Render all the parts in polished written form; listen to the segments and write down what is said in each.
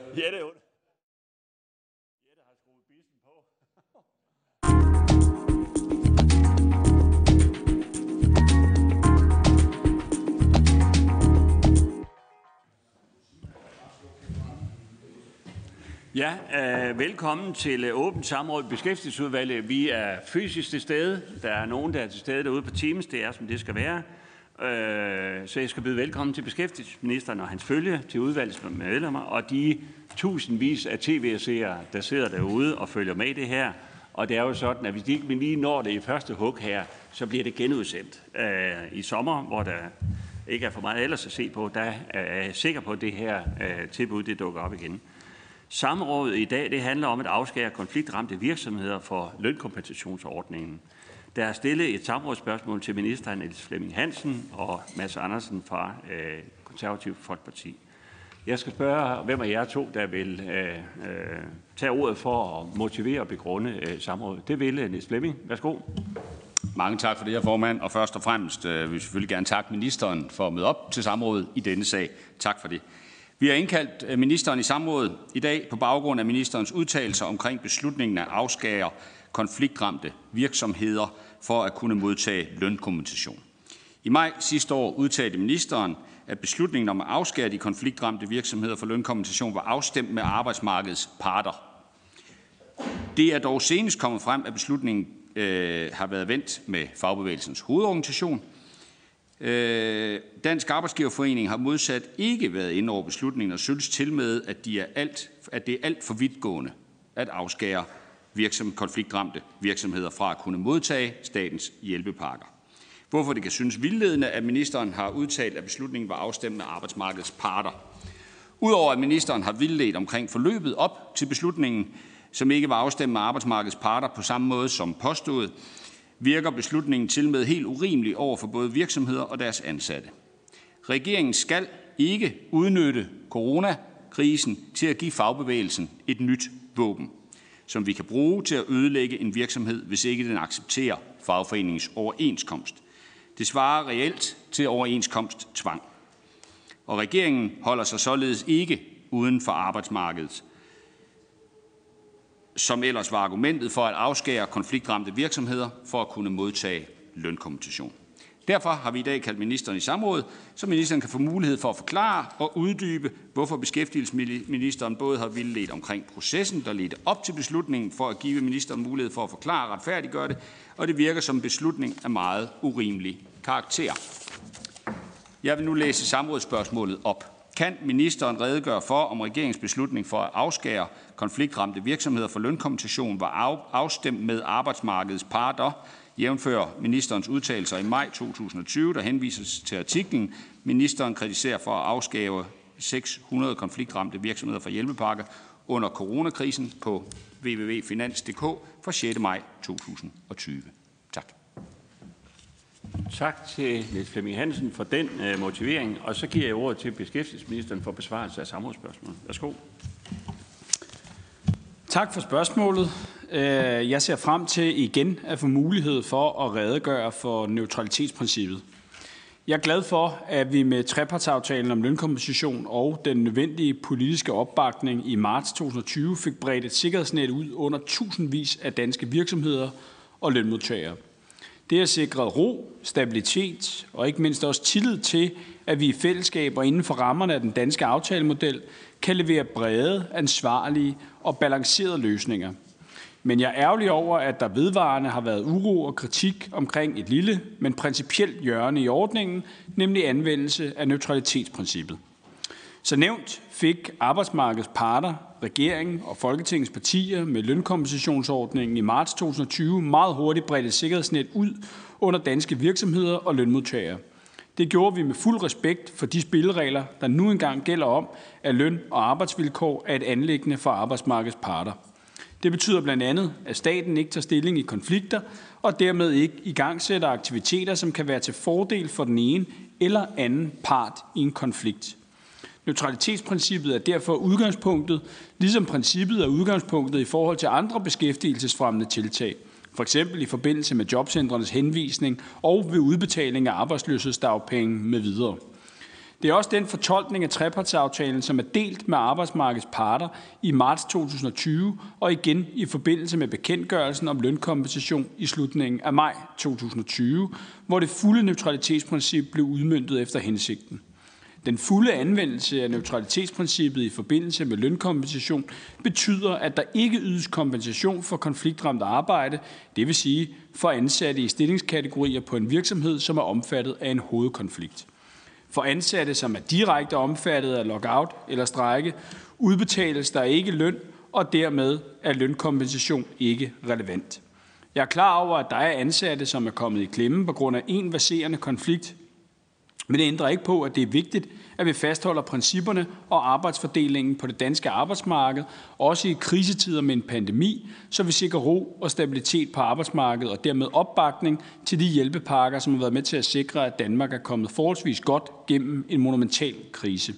Jette har skruet bissen på. Ja, velkommen til åbent samråd i Beskæftigelsesudvalget. Vi er fysisk til stede. Der er nogen, der er til stede derude på Teams. Det er, som det skal være. Så jeg skal byde velkommen til beskæftigelsesministeren og hans følge, til udvalgets medlemmer og de tusindvis af tv-seere, der sidder derude og følger med i det her. Og det er jo sådan, at hvis de ikke lige når det i første hug her, så bliver det genudsendt i sommer, hvor der ikke er for meget ellers at se på. Der er jeg sikker på, at det her tilbud det dukker op igen. Samrådet i dag det handler om at afskære konfliktramte virksomheder for lønkompensationsordningen. Der er stillet et samrådsspørgsmål til ministeren Niels Flemming Hansen og Mads Andersen fra Konservativ Folkeparti. Jeg skal spørge, hvem af jer to, der vil tage ordet for at motivere og begrunde samrådet. Det vil Niels Flemming. Værsgo. Mange tak for det, her formand. Og først og fremmest vil vi selvfølgelig gerne takke ministeren for at møde op til samrådet i denne sag. Tak for det. Vi har indkaldt ministeren i samrådet i dag på baggrund af ministerens udtalelser omkring beslutningen at afskære konfliktramte virksomheder for at kunne modtage lønkompensation. I maj sidste år udtalte ministeren, at beslutningen om at afskære de konfliktramte virksomheder for lønkompensation var afstemt med arbejdsmarkedets parter. Det er dog senest kommet frem, at beslutningen har været vendt med Fagbevægelsens hovedorganisation. Dansk Arbejdsgiverforening har modsat ikke været inde over beslutningen og synes tilmed, at det er alt for vidtgående at afskære konfliktramte virksomheder fra at kunne modtage statens hjælpepakker. Hvorfor det kan synes vildledende, at ministeren har udtalt, at beslutningen var afstemt med arbejdsmarkedets parter. Udover at ministeren har vildledt omkring forløbet op til beslutningen, som ikke var afstemt med arbejdsmarkedets parter på samme måde som påstået, virker beslutningen tilmed helt urimelig over for både virksomheder og deres ansatte. Regeringen skal ikke udnytte coronakrisen til at give fagbevægelsen et nyt våben, som vi kan bruge til at ødelægge en virksomhed, hvis ikke den accepterer fagforeningens overenskomst. Det svarer reelt til overenskomsttvang. Og regeringen holder sig således ikke uden for arbejdsmarkedet, som ellers var argumentet for at afskære konfliktramte virksomheder for at kunne modtage lønkompensation. Derfor har vi i dag kaldt ministeren i samråd, så ministeren kan få mulighed for at forklare og uddybe, hvorfor beskæftigelsesministeren både har vildledt omkring processen, der ledte op til beslutningen, for at give ministeren mulighed for at forklare og retfærdiggøre det, og det virker som en beslutning af meget urimelig karakter. Jeg vil nu læse samrådsspørgsmålet op. Kan ministeren redegøre for, om regeringens beslutning for at afskære konfliktramte virksomheder for lønkompensation var afstemt med arbejdsmarkedets parter, jævnfør ministerens udtalelser i maj 2020, der henvises til artiklen ministeren kritiserer for at afskære 600 konfliktramte virksomheder for hjælpepakker under coronakrisen på www.finans.dk fra 6. maj 2020. Tak. Tak til Niels Flemming Hansen for den motivering, og så giver jeg ordet til beskæftigelsesministeren for besvarelse af samrådsspørgsmålet. Værsgo. Tak for spørgsmålet. Jeg ser frem til igen at få mulighed for at redegøre for neutralitetsprincippet. Jeg er glad for, at vi med trepartsaftalen om lønkompensation og den nødvendige politiske opbakning i marts 2020 fik bredt et sikkerhedsnet ud under tusindvis af danske virksomheder og lønmodtagere. Det har sikret ro, stabilitet og ikke mindst også tillid til, at vi i fællesskab og inden for rammerne af den danske aftalemodel kan levere brede, ansvarlige og balancerede løsninger. Men jeg er ærgerlig over, at der vedvarende har været uro og kritik omkring et lille, men principielt hjørne i ordningen, nemlig anvendelse af neutralitetsprincippet. Så nævnt fik arbejdsmarkedets parter, regeringen og Folketingets partier med lønkompensationsordningen i marts 2020 meget hurtigt bredt et sikkerhedsnet ud under danske virksomheder og lønmodtagere. Det gjorde vi med fuld respekt for de spilleregler, der nu engang gælder om, at løn- og arbejdsvilkår er et anliggende for arbejdsmarkedets parter. Det betyder blandt andet, at staten ikke tager stilling i konflikter og dermed ikke igangsætter aktiviteter, som kan være til fordel for den ene eller anden part i en konflikt. Neutralitetsprincippet er derfor udgangspunktet, ligesom princippet er udgangspunktet i forhold til andre beskæftigelsesfremmende tiltag, f.eks. i forbindelse med jobcentrenes henvisning og ved udbetaling af arbejdsløshedsdagpenge med videre. Det er også den fortolkning af trepartsaftalen, som er delt med arbejdsmarkedets parter i marts 2020 og igen i forbindelse med bekendtgørelsen om lønkompensation i slutningen af maj 2020, hvor det fulde neutralitetsprincip blev udmøntet efter hensigten. Den fulde anvendelse af neutralitetsprincippet i forbindelse med lønkompensation betyder, at der ikke ydes kompensation for konfliktramt arbejde, det vil sige for ansatte i stillingskategorier på en virksomhed, som er omfattet af en hovedkonflikt. For ansatte, som er direkte omfattet af lockout eller strejke, udbetales der ikke løn, og dermed er lønkompensation ikke relevant. Jeg er klar over, at der er ansatte, som er kommet i klemme på grund af en verserende konflikt, men det ændrer ikke på, at det er vigtigt, at vi fastholder principperne og arbejdsfordelingen på det danske arbejdsmarked, også i krisetider med en pandemi, så vi sikrer ro og stabilitet på arbejdsmarkedet og dermed opbakning til de hjælpepakker, som har været med til at sikre, at Danmark er kommet forholdsvis godt gennem en monumental krise.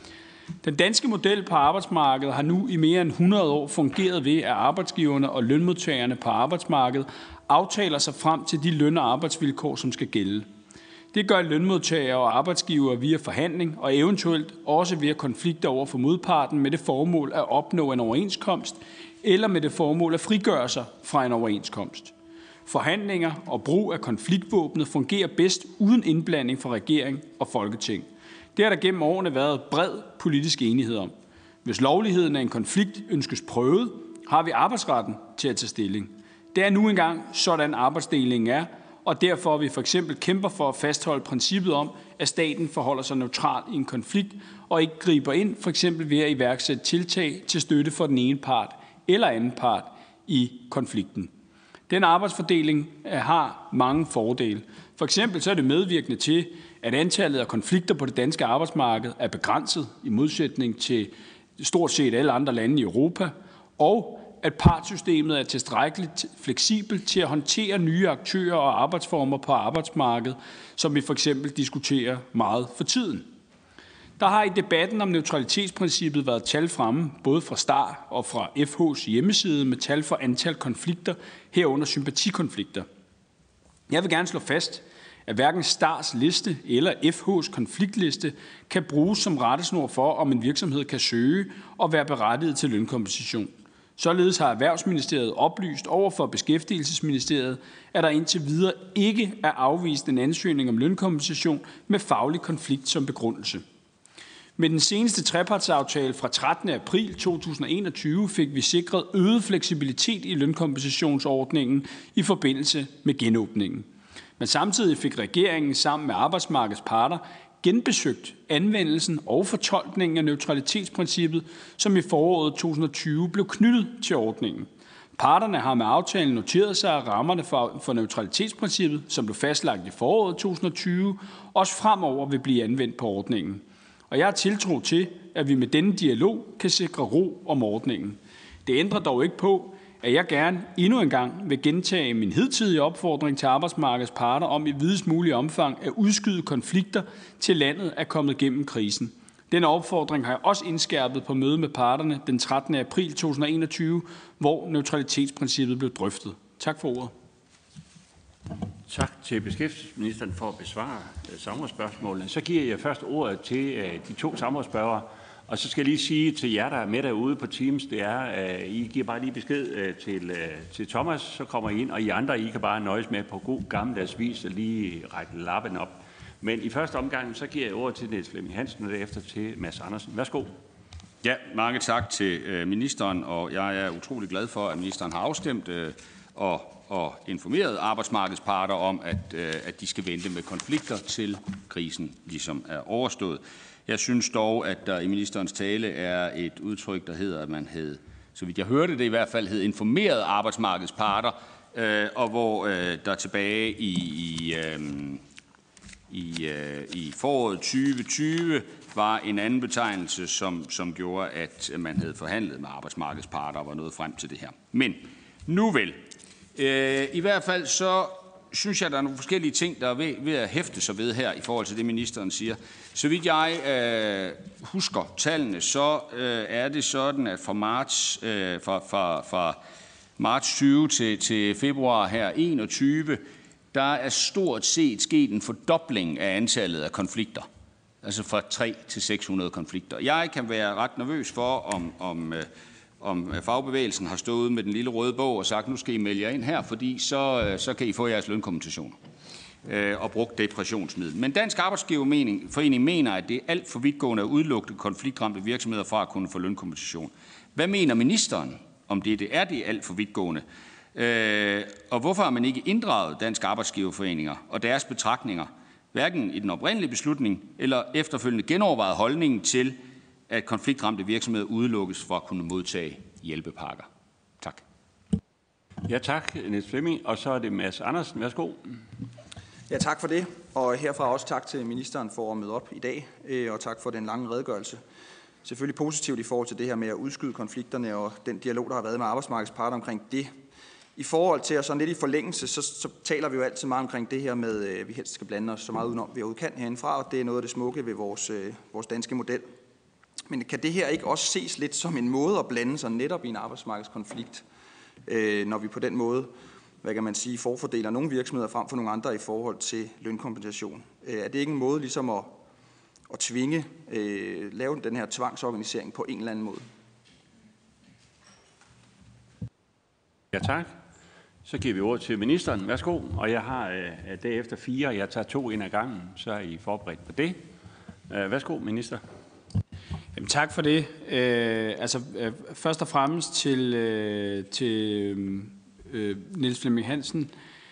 Den danske model på arbejdsmarkedet har nu i mere end 100 år fungeret ved, at arbejdsgiverne og lønmodtagerne på arbejdsmarkedet aftaler sig frem til de løn- og arbejdsvilkår, som skal gælde. Det gør lønmodtagere og arbejdsgivere via forhandling og eventuelt også via konflikter over for modparten med det formål at opnå en overenskomst eller med det formål at frigøre sig fra en overenskomst. Forhandlinger og brug af konfliktvåbnet fungerer bedst uden indblanding fra regering og Folketing. Det har der gennem årene været bred politisk enighed om. Hvis lovligheden af en konflikt ønskes prøvet, har vi arbejdsretten til at tage stilling. Det er nu engang sådan arbejdsdelingen er, og derfor vi for eksempel kæmper for at fastholde princippet om, at staten forholder sig neutral i en konflikt og ikke griber ind, for eksempel ved at iværksætte tiltag til støtte for den ene part eller anden part i konflikten. Den arbejdsfordeling har mange fordele. For eksempel så er det medvirkende til, at antallet af konflikter på det danske arbejdsmarked er begrænset i modsætning til stort set alle andre lande i Europa, og at partssystemet er tilstrækkeligt fleksibelt til at håndtere nye aktører og arbejdsformer på arbejdsmarkedet, som vi for eksempel diskuterer meget for tiden. Der har i debatten om neutralitetsprincippet været tal fremme, både fra STAR og fra FH's hjemmeside med tal for antal konflikter, herunder sympatikonflikter. Jeg vil gerne slå fast, at hverken STARs liste eller FH's konfliktliste kan bruges som rettesnor for, om en virksomhed kan søge og være berettiget til lønkompensation. Således har Erhvervsministeriet oplyst over for Beskæftigelsesministeriet, at der indtil videre ikke er afvist en ansøgning om lønkompensation med faglig konflikt som begrundelse. Med den seneste trepartsaftale fra 13. april 2021 fik vi sikret øget fleksibilitet i lønkompensationsordningen i forbindelse med genåbningen. Men samtidig fik regeringen sammen med arbejdsmarkedets parter genbesøgt anvendelsen og fortolkningen af neutralitetsprincippet, som i foråret 2020 blev knyttet til ordningen. Parterne har med aftalen noteret sig, at rammerne for neutralitetsprincippet, som blev fastlagt i foråret 2020, også fremover vil blive anvendt på ordningen. Og jeg har tiltro til, at vi med denne dialog kan sikre ro om ordningen. Det ændrer dog ikke på, at jeg gerne endnu en gang vil gentage min hidtidige opfordring til arbejdsmarkedets parter om i videst mulig omfang at udskyde konflikter til landet er kommet gennem krisen. Denne opfordring har jeg også indskærpet på møde med parterne den 13. april 2021, hvor neutralitetsprincippet blev drøftet. Tak for ordet. Tak til beskæftigelsesministeren for at besvare samrådsspørgsmålene. Så giver jeg først ordet til de to samrådsspørgere. Og så skal jeg lige sige til jer, der er med derude på Teams, det er, I giver bare lige besked til Thomas, så kommer I ind, og I andre, I kan bare nøjes med på god gammeldags vis og lige række lappen op. Men i første omgang, så giver jeg ordet til Niels Flemming Hansen, og derefter til Mads Andersen. Værsgo. Ja, mange tak til ministeren, og jeg er utrolig glad for, at ministeren har afstemt og informeret arbejdsmarkedets parter om, at de skal vente med konflikter til krisen ligesom er overstået. Jeg synes dog, at der i ministerens tale er et udtryk, der hedder, at man havde, så vidt jeg hørte det i hvert fald, hed informeret arbejdsmarkedets parter, og hvor der tilbage i foråret 2020 var en anden betegnelse, som gjorde, at man havde forhandlet med arbejdsmarkedets parter og var nået frem til det her. Men nu vel. I hvert fald så synes jeg, der er nogle forskellige ting, der er ved at hæfte sig ved her i forhold til det, ministeren siger. Så vidt jeg husker tallene, så er det sådan, at fra marts 20 til februar her 21, der er stort set sket en fordobling af antallet af konflikter. altså fra 3 til 600 konflikter. Jeg kan være ret nervøs for, om fagbevægelsen har stået med den lille røde bog og sagt, nu skal I melde jer ind her, fordi så kan I få jeres lønkompensation og brugt depressionsmiddel. Men Dansk Arbejdsgiverforening mener, at det er alt for vidtgående at udelukke konfliktramte virksomheder fra at kunne få lønkompensation. Hvad mener ministeren om det? Er det alt for vidtgående? Og hvorfor har man ikke inddraget Dansk Arbejdsgiverforeninger og deres betragtninger, hverken i den oprindelige beslutning eller efterfølgende genovervejet holdningen til, at konfliktramte virksomheder udelukkes fra at kunne modtage hjælpepakker? Tak. Ja, tak, Niels Flemming. Og så er det Mads Andersen. Værsgo. Ja, tak for det. Og herfra også tak til ministeren for at møde op i dag, og tak for den lange redegørelse. Selvfølgelig positivt i forhold til det her med at udskyde konflikterne og den dialog, der har været med arbejdsmarkedets parter omkring det. I forhold til, og sådan lidt i forlængelse, så taler vi jo altid meget omkring det her med, at vi helst skal blande os så meget udenom, vi overhovedet kan herindefra, og det er noget af det smukke ved vores danske model. Men kan det her ikke også ses lidt som en måde at blande sig netop i en arbejdsmarkedskonflikt, når vi på den måde, hvad kan man sige, forfordeler nogle virksomheder frem for nogle andre i forhold til lønkompensation? Er det ikke en måde ligesom at tvinge, lave den her tvangsorganisering på en eller anden måde? Ja, tak. Så giver vi ord til ministeren. Værsgo. Og jeg har derefter 4, jeg tager 2 ind ad gangen, så er I forberedt på det. Værsgo, minister. Jamen, tak for det. Først og fremmest til Niels Flemming Hansen.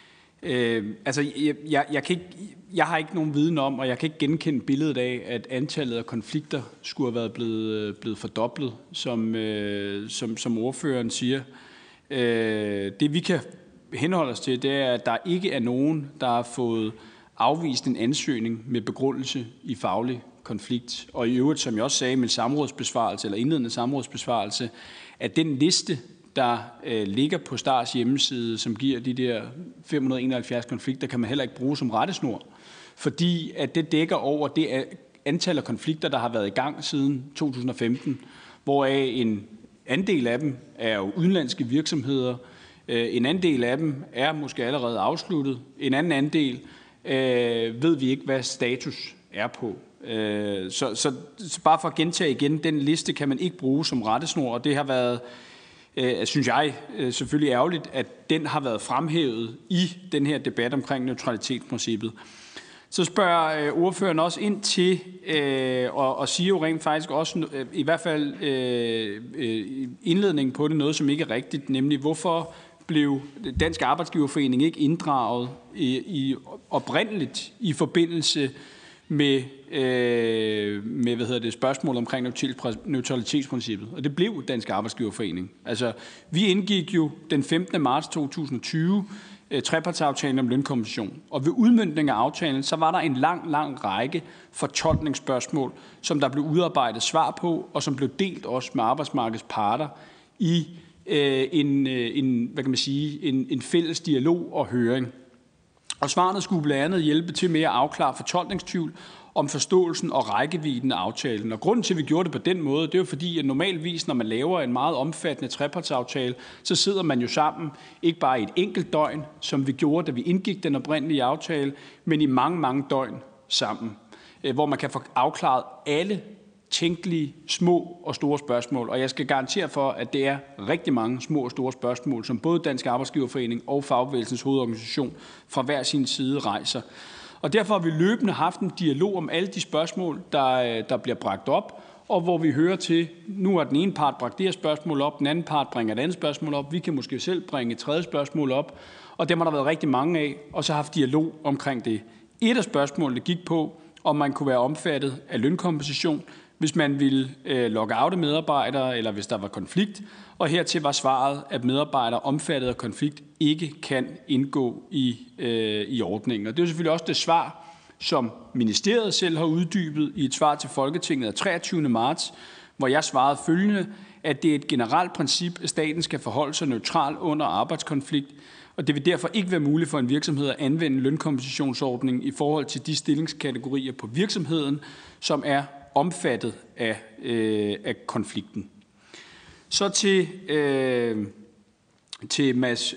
Jeg har ikke nogen viden om, og jeg kan ikke genkende billedet af, at antallet af konflikter skulle have været blevet fordoblet, som ordføreren siger. Det vi kan henholde os til, det er, at der ikke er nogen, der har fået afvist en ansøgning med begrundelse i faglig konflikt. Og i øvrigt, som jeg også sagde i min samrådsbesvarelse, eller indledende samrådsbesvarelse, at den liste, der ligger på Stars hjemmeside, som giver de der 571 konflikter, kan man heller ikke bruge som rettesnor, fordi at det dækker over det antal af konflikter, der har været i gang siden 2015, hvoraf en andel af dem er jo udenlandske virksomheder, en andel af dem er måske allerede afsluttet, en anden andel ved vi ikke, hvad status er på. Så bare for at gentage igen, den liste kan man ikke bruge som rettesnor, og det har været, synes jeg, selvfølgelig ærgerligt, at den har været fremhævet i den her debat omkring neutralitetsprincippet. Så spørger ordføreren også ind til, og siger jo rent faktisk også, i hvert fald indledningen på det, noget som ikke er rigtigt, nemlig hvorfor blev Dansk Arbejdsgiverforening ikke inddraget oprindeligt i forbindelse med spørgsmålet omkring neutralitetsprincippet. Og det blev Dansk Arbejdsgiverforening. Altså, vi indgik jo den 15. marts 2020 trepartsaftalen om lønkompensation. Og ved udmøntning af aftalen, så var der en lang række fortolkningsspørgsmål, som der blev udarbejdet svar på, og som blev delt også med arbejdsmarkedets parter i en fælles dialog og høring. Og svarene skulle blandt andet hjælpe til med at afklare fortolkningstvivl om forståelsen og rækkevidden af aftalen. Og grunden til, at vi gjorde det på den måde, det er jo fordi, at normalvis, når man laver en meget omfattende trepartsaftale, så sidder man jo sammen, ikke bare i et enkelt døgn, som vi gjorde, da vi indgik den oprindelige aftale, men i mange døgn sammen, hvor man kan få afklaret alle tænkelige små og store spørgsmål. Og jeg skal garantere for, at det er rigtig mange små og store spørgsmål, som både Dansk Arbejdsgiverforening og Fagbevægelsens hovedorganisation fra hver sin side rejser. Og derfor har vi løbende haft en dialog om alle de spørgsmål, der bliver bragt op, og hvor vi hører til, nu har den ene part bragt det her spørgsmål op, den anden part bringer et andet spørgsmål op, vi kan måske selv bringe et tredje spørgsmål op, og dem har der været rigtig mange af, og så har haft dialog omkring det. Et af spørgsmålene gik på, om man kunne være omfattet af lønkompensation, hvis man ville lockoute medarbejdere, eller hvis der var konflikt. Og hertil var svaret, at medarbejdere omfattet af konflikt ikke kan indgå i ordningen. Og det er jo selvfølgelig også det svar, som ministeriet selv har uddybet i et svar til Folketinget af 23. marts, hvor jeg svarede følgende, at det er et generelt princip, at staten skal forholde sig neutral under arbejdskonflikt, og det vil derfor ikke være muligt for en virksomhed at anvende lønkompensationsordningen i forhold til de stillingskategorier på virksomheden, som er omfattet af konflikten. Så til Mads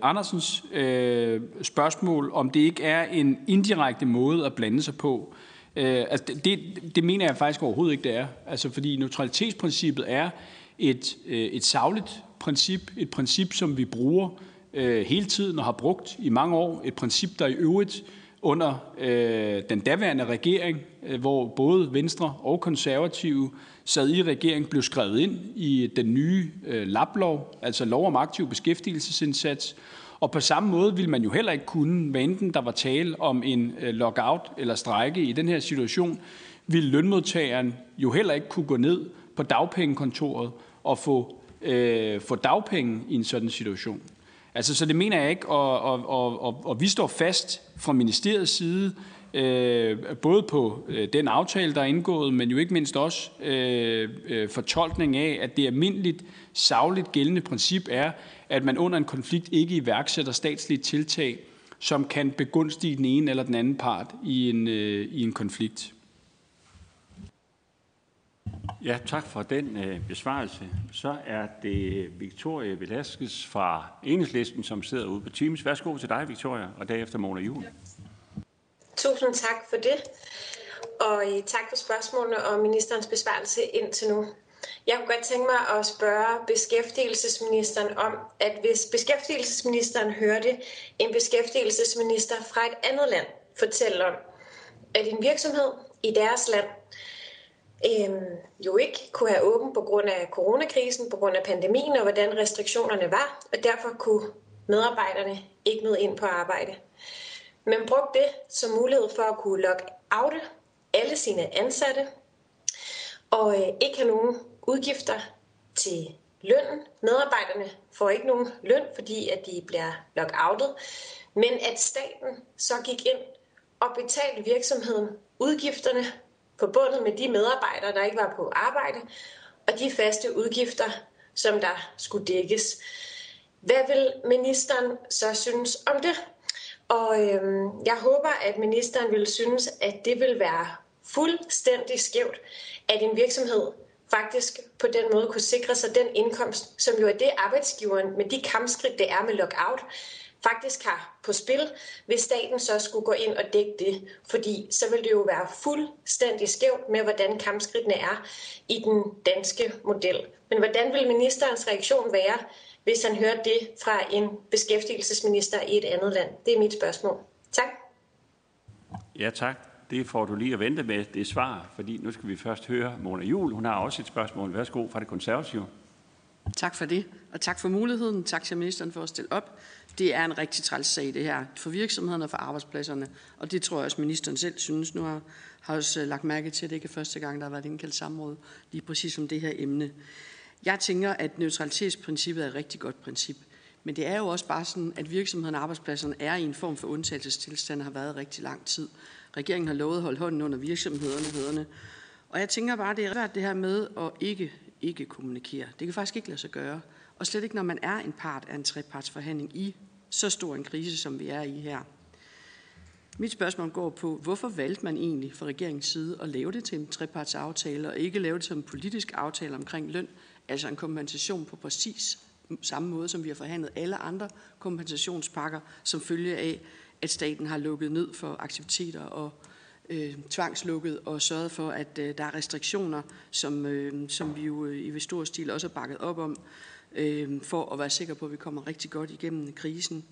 Andersens spørgsmål, om det ikke er en indirekte måde at blande sig på. Det mener jeg faktisk overhovedet ikke, det er. Altså, fordi neutralitetsprincippet er et sagligt princip, et princip, som vi bruger hele tiden og har brugt i mange år. Et princip, der i øvrigt under den daværende regering, hvor både Venstre og Konservative sad i regering, blev skrevet ind i den nye LAB-lov, altså lov om aktiv beskæftigelsesindsats. Og på samme måde ville man jo heller ikke kunne, hvad enten der var tale om en lockout eller strejke i den her situation, ville lønmodtageren jo heller ikke kunne gå ned på dagpengekontoret og få dagpenge i en sådan situation. Altså, så det mener jeg ikke, og vi står fast fra ministeriets side, både på den aftale, der er indgået, men jo ikke mindst også fortolkning af, at det almindeligt sagligt gældende princip er, at man under en konflikt ikke iværksætter statslige tiltag, som kan begunstige den ene eller den anden part i en konflikt. Ja, tak for den besvarelse. Så er det Victoria Velasquez fra Enhedslisten, som sidder ude på Teams. Værsgo til dig, Victoria, og derefter Mona Juul. Tusind tak for det, og tak for spørgsmålene og ministerens besvarelse indtil nu. Jeg kunne godt tænke mig at spørge beskæftigelsesministeren om, at hvis beskæftigelsesministeren hørte en beskæftigelsesminister fra et andet land fortælle om, at en virksomhed i deres land jo ikke kunne have åbent på grund af coronakrisen, på grund af pandemien og hvordan restriktionerne var, og derfor kunne medarbejderne ikke møde ind på arbejde. Men brugte det som mulighed for at kunne lockoute alle sine ansatte og ikke have nogen udgifter til lønnen. Medarbejderne får ikke nogen løn, fordi at de bliver lockoutet, men at staten så gik ind og betalte virksomheden udgifterne forbundet med de medarbejdere, der ikke var på arbejde, og de faste udgifter, som der skulle dækkes. Hvad vil ministeren så synes om det? Og jeg håber, at ministeren vil synes, at det vil være fuldstændig skævt, at en virksomhed faktisk på den måde kunne sikre sig den indkomst, som jo er det arbejdsgiveren med de kampskridt, det er med lockout, faktisk har på spil, hvis staten så skulle gå ind og dække det. Fordi så vil det jo være fuldstændig skævt med, hvordan kampskridtene er i den danske model. Men hvordan vil ministerens reaktion være, hvis han hørte det fra en beskæftigelsesminister i et andet land? Det er mit spørgsmål. Tak. Ja, tak. Det får du lige at vente med det svar, fordi nu skal vi først høre Mona Juul. Hun har også et spørgsmål. Værsgo fra det konservative. Tak for det, og tak for muligheden. Tak til ministeren for at stille op. Det er en rigtig træls sag, det her, for virksomhederne og for arbejdspladserne, og det tror jeg også, ministeren selv synes. Nu har også lagt mærke til, at det ikke er første gang, der har været indkaldt samråd, lige præcis om det her emne. Jeg tænker, at neutralitetsprincippet er et rigtig godt princip, men det er jo også bare sådan, at virksomhederne og arbejdspladserne er i en form for undtagelsestilstand og har været rigtig lang tid. Regeringen har lovet at holde hånden under virksomhederne, og jeg tænker bare, det er svært det her med at ikke kommunikere. Det kan faktisk ikke lade sig gøre, og slet ikke når man er en part af en trepartsforhandling i så stor en krise, som vi er i her. Mit spørgsmål går på, hvorfor valgte man egentlig fra regeringens side at lave det til en trepartsaftale, og ikke lave det som en politisk aftale omkring løn, altså en kompensation på præcis samme måde, som vi har forhandlet alle andre kompensationspakker, som følge af, at staten har lukket ned for aktiviteter og tvangslukket og sørget for, at der er restriktioner, som vi jo i stor stil også har bakket op om, for at være sikre på, at vi kommer rigtig godt igennem krisen.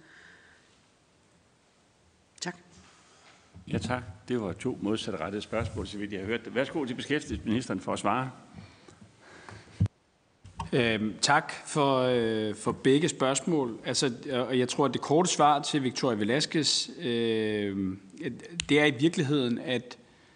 Tak. Ja, tak. Det var 2 modsatrettede spørgsmål, så vidt jeg har hørt det. Værsgo til beskæftigelsesministeren for at svare. Tak for begge spørgsmål. Altså, jeg tror, at det korte svar til Victoria Velasquez, det er i virkeligheden, at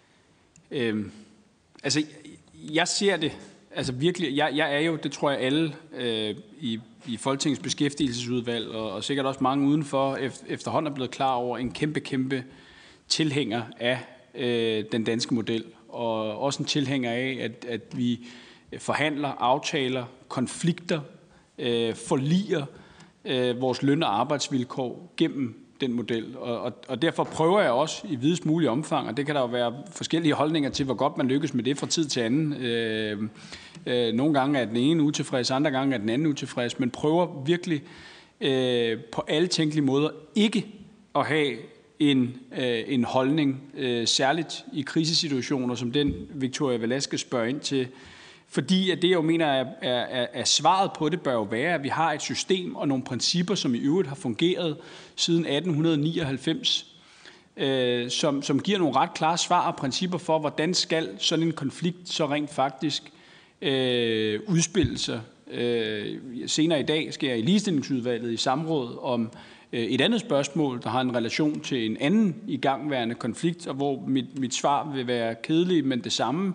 altså, jeg ser det, altså virkelig, jeg er jo, det tror jeg alle i Folketingets beskæftigelsesudvalg, og sikkert også mange udenfor, efterhånden er blevet klar over en kæmpe tilhænger af den danske model, og også en tilhænger af, at vi forhandler, aftaler, konflikter, forliger vores løn- og arbejdsvilkår gennem den model. Og derfor prøver jeg også i videst mulig omfang, og det kan der jo være forskellige holdninger til, hvor godt man lykkes med det fra tid til anden. Nogle gange er den ene utilfreds, andre gange er den anden utilfreds, men prøver virkelig på alle tænkelige måder ikke at have en holdning, særligt i krisesituationer som den, Victoria Velasquez spørger ind til. Fordi at det, jeg jo mener, er svaret på det, bør jo være, at vi har et system og nogle principper, som i øvrigt har fungeret siden 1899, som giver nogle ret klare svar og principper for, hvordan skal sådan en konflikt så rent faktisk udspille sig. Senere i dag skal jeg i ligestillingsudvalget i samråd om et andet spørgsmål, der har en relation til en anden igangværende konflikt, og hvor mit svar vil være kedeligt, men det samme.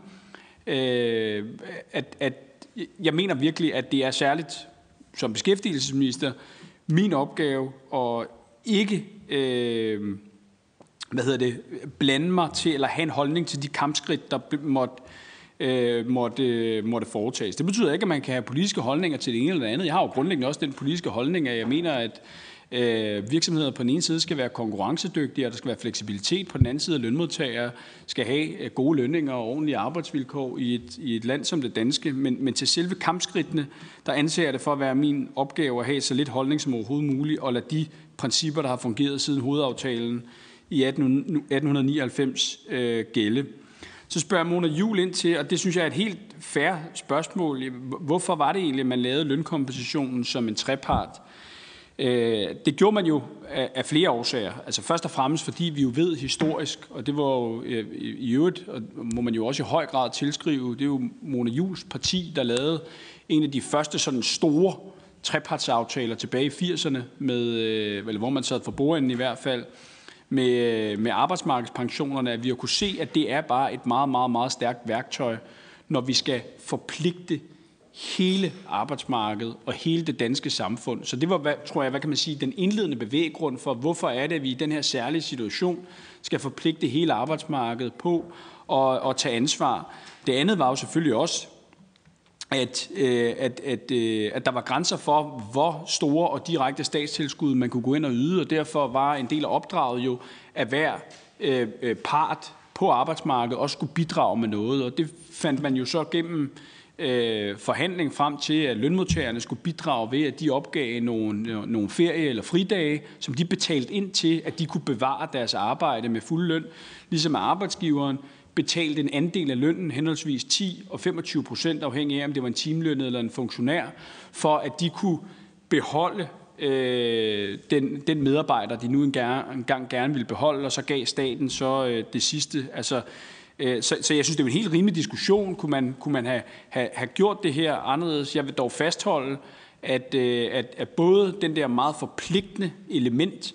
At jeg mener virkelig, at det er særligt som beskæftigelsesminister min opgave at ikke blande mig til eller have en holdning til de kampskridt, der måtte foretages. Det betyder ikke, at man kan have politiske holdninger til det ene eller det andet. Jeg har jo grundlæggende også den politiske holdning, at jeg mener, at virksomheder på den ene side skal være konkurrencedygtige, og der skal være fleksibilitet på den anden side, af lønmodtagere skal have gode lønninger og ordentlige arbejdsvilkår i et land som det danske. Men til selve kampskridtene, der anser jeg det for at være min opgave at have så lidt holdning som overhovedet muligt, og lade de principper, der har fungeret siden hovedaftalen i 1899, gælde. Så spørger Mona Juul ind til, og det synes jeg er et helt fair spørgsmål, hvorfor var det egentlig, at man lavede lønkompensationen som en trepart? Det gjorde man jo af flere årsager. Altså først og fremmest, fordi vi jo ved historisk, og det var jo i øvrigt, og må man jo også i høj grad tilskrive, det er jo Mona Juuls parti, der lavede en af de første sådan store trepartsaftaler tilbage i 80'erne, med, hvor man sad for bordenden i hvert fald, med arbejdsmarkedspensionerne, at vi har kunne se, at det er bare et meget, meget, meget stærkt værktøj, når vi skal forpligte hele arbejdsmarkedet og hele det danske samfund. Så det var, tror jeg, den indledende bevæggrund for, hvorfor er det, at vi i den her særlige situation skal forpligte hele arbejdsmarkedet på at tage ansvar. Det andet var jo selvfølgelig også, at der var grænser for, hvor store og direkte statstilskud man kunne gå ind og yde, og derfor var en del af opdraget jo, at hver part på arbejdsmarkedet også skulle bidrage med noget, og det fandt man jo så gennem forhandling frem til, at lønmodtagerne skulle bidrage ved, at de opgav nogle ferie- eller fridage, som de betalte ind til, at de kunne bevare deres arbejde med fuld løn, ligesom arbejdsgiveren betalte en andel af lønnen, henholdsvis 10 og 25%, afhængig af, om det var en timelønnet eller en funktionær, for at de kunne beholde den medarbejder, de nu engang gerne ville beholde, og så gav staten så det sidste. Altså, så jeg synes, det er en helt rimelig diskussion. Kunne man have gjort det her anderledes? Jeg vil dog fastholde, at både den der meget forpligtende element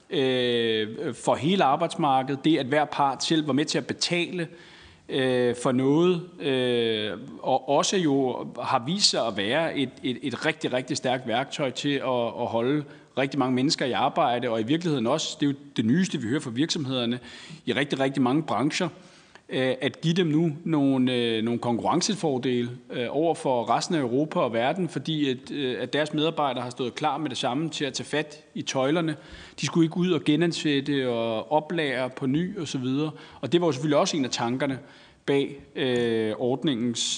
for hele arbejdsmarkedet, det at hver part selv var med til at betale for noget, og også jo har vist sig at være et rigtig, rigtig stærkt værktøj til at holde rigtig mange mennesker i arbejde, og i virkeligheden også, det er jo det nyeste, vi hører fra virksomhederne, i rigtig, rigtig mange brancher, at give dem nu nogle konkurrencefordele over for resten af Europa og verden, fordi at deres medarbejdere har stået klar med det samme til at tage fat i tøjlerne. De skulle ikke ud og genansætte og oplære på ny osv. Og det var jo selvfølgelig også en af tankerne bag ordningens,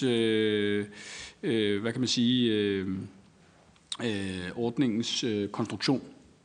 ordningens konstruktion.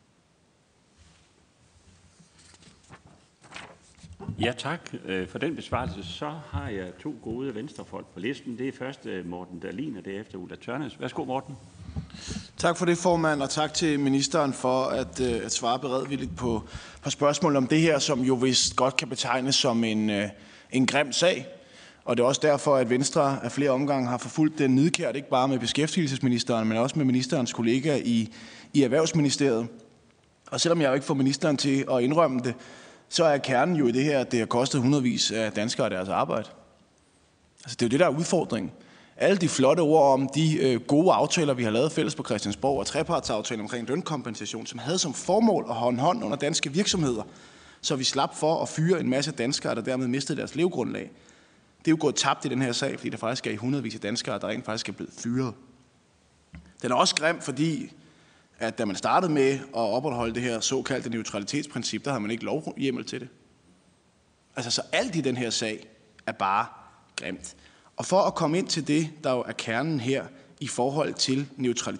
Ja, tak for den besvarelse. Så har jeg to gode venstrefolk på listen. Det er først Morten Dahlin, og derefter Ulla Tørnæs. Værsgo, Morten. Tak for det, formand, og tak til ministeren for at svare beredvilligt på spørgsmål om det her, som jo vist godt kan betegnes som en grim sag. Og det er også derfor, at Venstre af flere omgange har forfulgt den nidkært, ikke bare med beskæftigelsesministeren, men også med ministerens kollega i Erhvervsministeriet. Og selvom jeg jo ikke får ministeren til at indrømme det, så er kernen jo i det her, at det har kostet hundredvis af danskere deres arbejde. Altså, det er jo det, der er udfordringen. Alle de flotte ord om de gode aftaler, vi har lavet fælles på Christiansborg, og trepartsaftalen omkring lønkompensation, som havde som formål at holde hånd under danske virksomheder, så vi slap for at fyre en masse danskere, der dermed mistede deres levegrundlag. Det er jo gået tabt i den her sag, fordi der faktisk er i hundredvis af danskere, der rent faktisk er blevet fyret. Den er også grim, fordi at da man startede med at opretholde det her såkaldte neutralitetsprincip, der havde man ikke lovhjemmel til det. Altså, så alt i den her sag er bare grimt. Og for at komme ind til det, der jo er kernen her i forhold til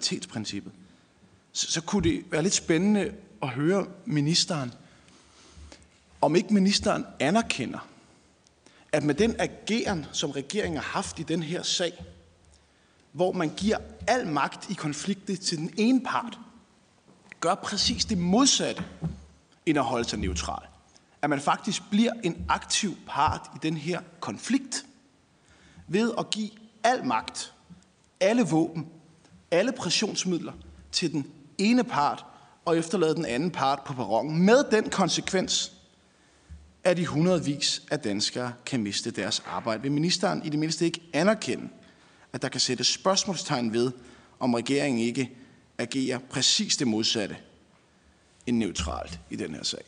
neutralitetsprincippet, så kunne det være lidt spændende at høre ministeren. om ikke ministeren anerkender, at med den ageren, som regeringen har haft i den her sag, hvor man giver al magt i konflikten til den ene part, gør præcis det modsatte end at holde sig neutral. At man faktisk bliver en aktiv part i den her konflikt ved at give al magt, alle våben, alle pressionsmidler til den ene part og efterlade den anden part på perronen med den konsekvens, at de hundredvis af danskere kan miste deres arbejde. Vil ministeren i det mindste ikke anerkende, at der kan sættes spørgsmålstegn ved, om regeringen ikke agerer præcis det modsatte end neutralt i den her sag?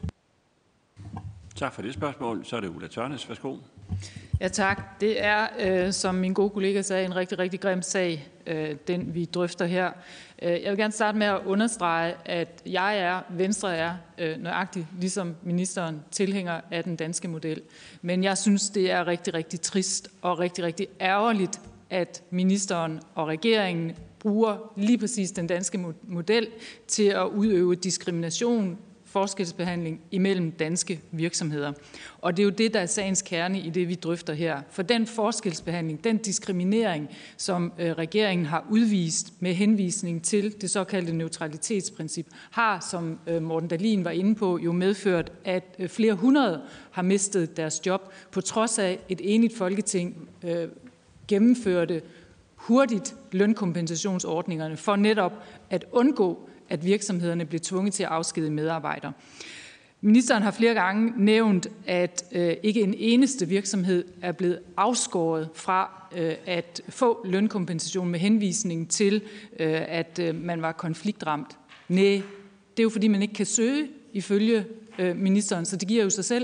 Tak for det spørgsmål. Så er det Ulla Tørnæs. Værsgo. Ja, tak. Det er, som min gode kollega sagde, en rigtig, rigtig grim sag, den vi drøfter her. Jeg vil gerne starte med at understrege, at Venstre er nøjagtigt, ligesom ministeren, tilhænger af den danske model. Men jeg synes, det er rigtig, rigtig trist og rigtig, rigtig ærgerligt, at ministeren og regeringen bruger lige præcis den danske model til at udøve diskrimination, forskelsbehandling imellem danske virksomheder. Og det er jo det, der er sagens kerne i det, vi drøfter her. For den forskelsbehandling, den diskriminering, som regeringen har udvist med henvisning til det såkaldte neutralitetsprincip, har, som Morten Dahlin var inde på, jo medført, at flere hundrede har mistet deres job, på trods af et enigt Folketing gennemførte hurtigt lønkompensationsordningerne for netop at undgå, at virksomhederne blev tvunget til at afskedige medarbejdere. Ministeren har flere gange nævnt, at ikke en eneste virksomhed er blevet afskåret fra at få lønkompensation med henvisning til, at man var konfliktramt. Nej, det er jo fordi, man ikke kan søge ifølge ministeren, så det giver jo sig selv.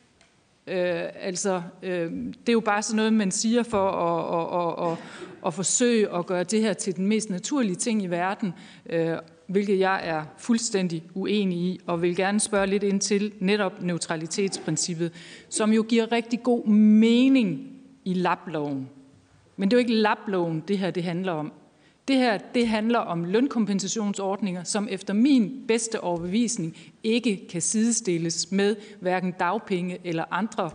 Det er jo bare sådan noget, man siger for at forsøge at gøre det her til den mest naturlige ting i verden, hvilket jeg er fuldstændig uenig i, og vil gerne spørge lidt ind til netop neutralitetsprincippet, som jo giver rigtig god mening i LAP-loven. Men det er jo ikke LAP-loven, det her det handler om. Det her det handler om lønkompensationsordninger, som efter min bedste overbevisning ikke kan sidestilles med hverken dagpenge eller andre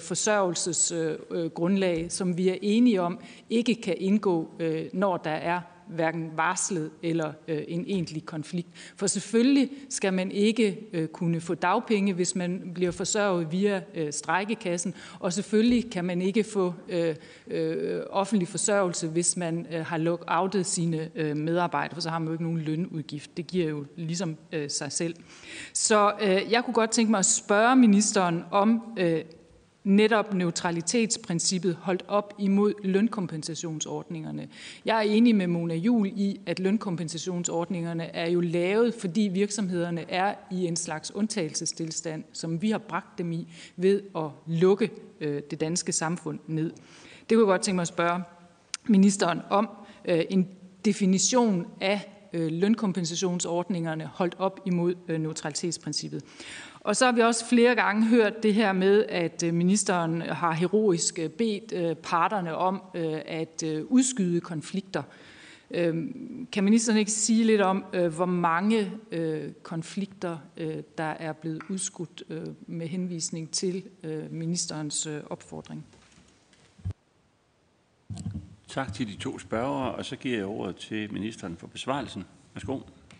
forsørgelsesgrundlag, som vi er enige om ikke kan indgå, når der er hverken varslet eller en egentlig konflikt. For selvfølgelig skal man ikke kunne få dagpenge, hvis man bliver forsørget via strejkekassen, og selvfølgelig kan man ikke få offentlig forsørgelse, hvis man har lockoutet sine medarbejdere, for så har man jo ikke nogen lønudgift. Det giver jo ligesom sig selv. Så jeg kunne godt tænke mig at spørge ministeren om netop neutralitetsprincippet holdt op imod lønkompensationsordningerne. Jeg er enig med Mona Juul i, at lønkompensationsordningerne er jo lavet, fordi virksomhederne er i en slags undtagelsestilstand, som vi har bragt dem i ved at lukke det danske samfund ned. Det kunne jeg godt tænke mig at spørge ministeren om en definition af lønkompensationsordningerne holdt op imod neutralitetsprincippet. Og så har vi også flere gange hørt det her med, at ministeren har heroisk bedt parterne om at udskyde konflikter. Kan ministeren ikke sige lidt om, hvor mange konflikter, der er blevet udskudt med henvisning til ministerens opfordring? Tak til de to spørgere, og så giver jeg ordet til ministeren for besvarelsen. Værsgo.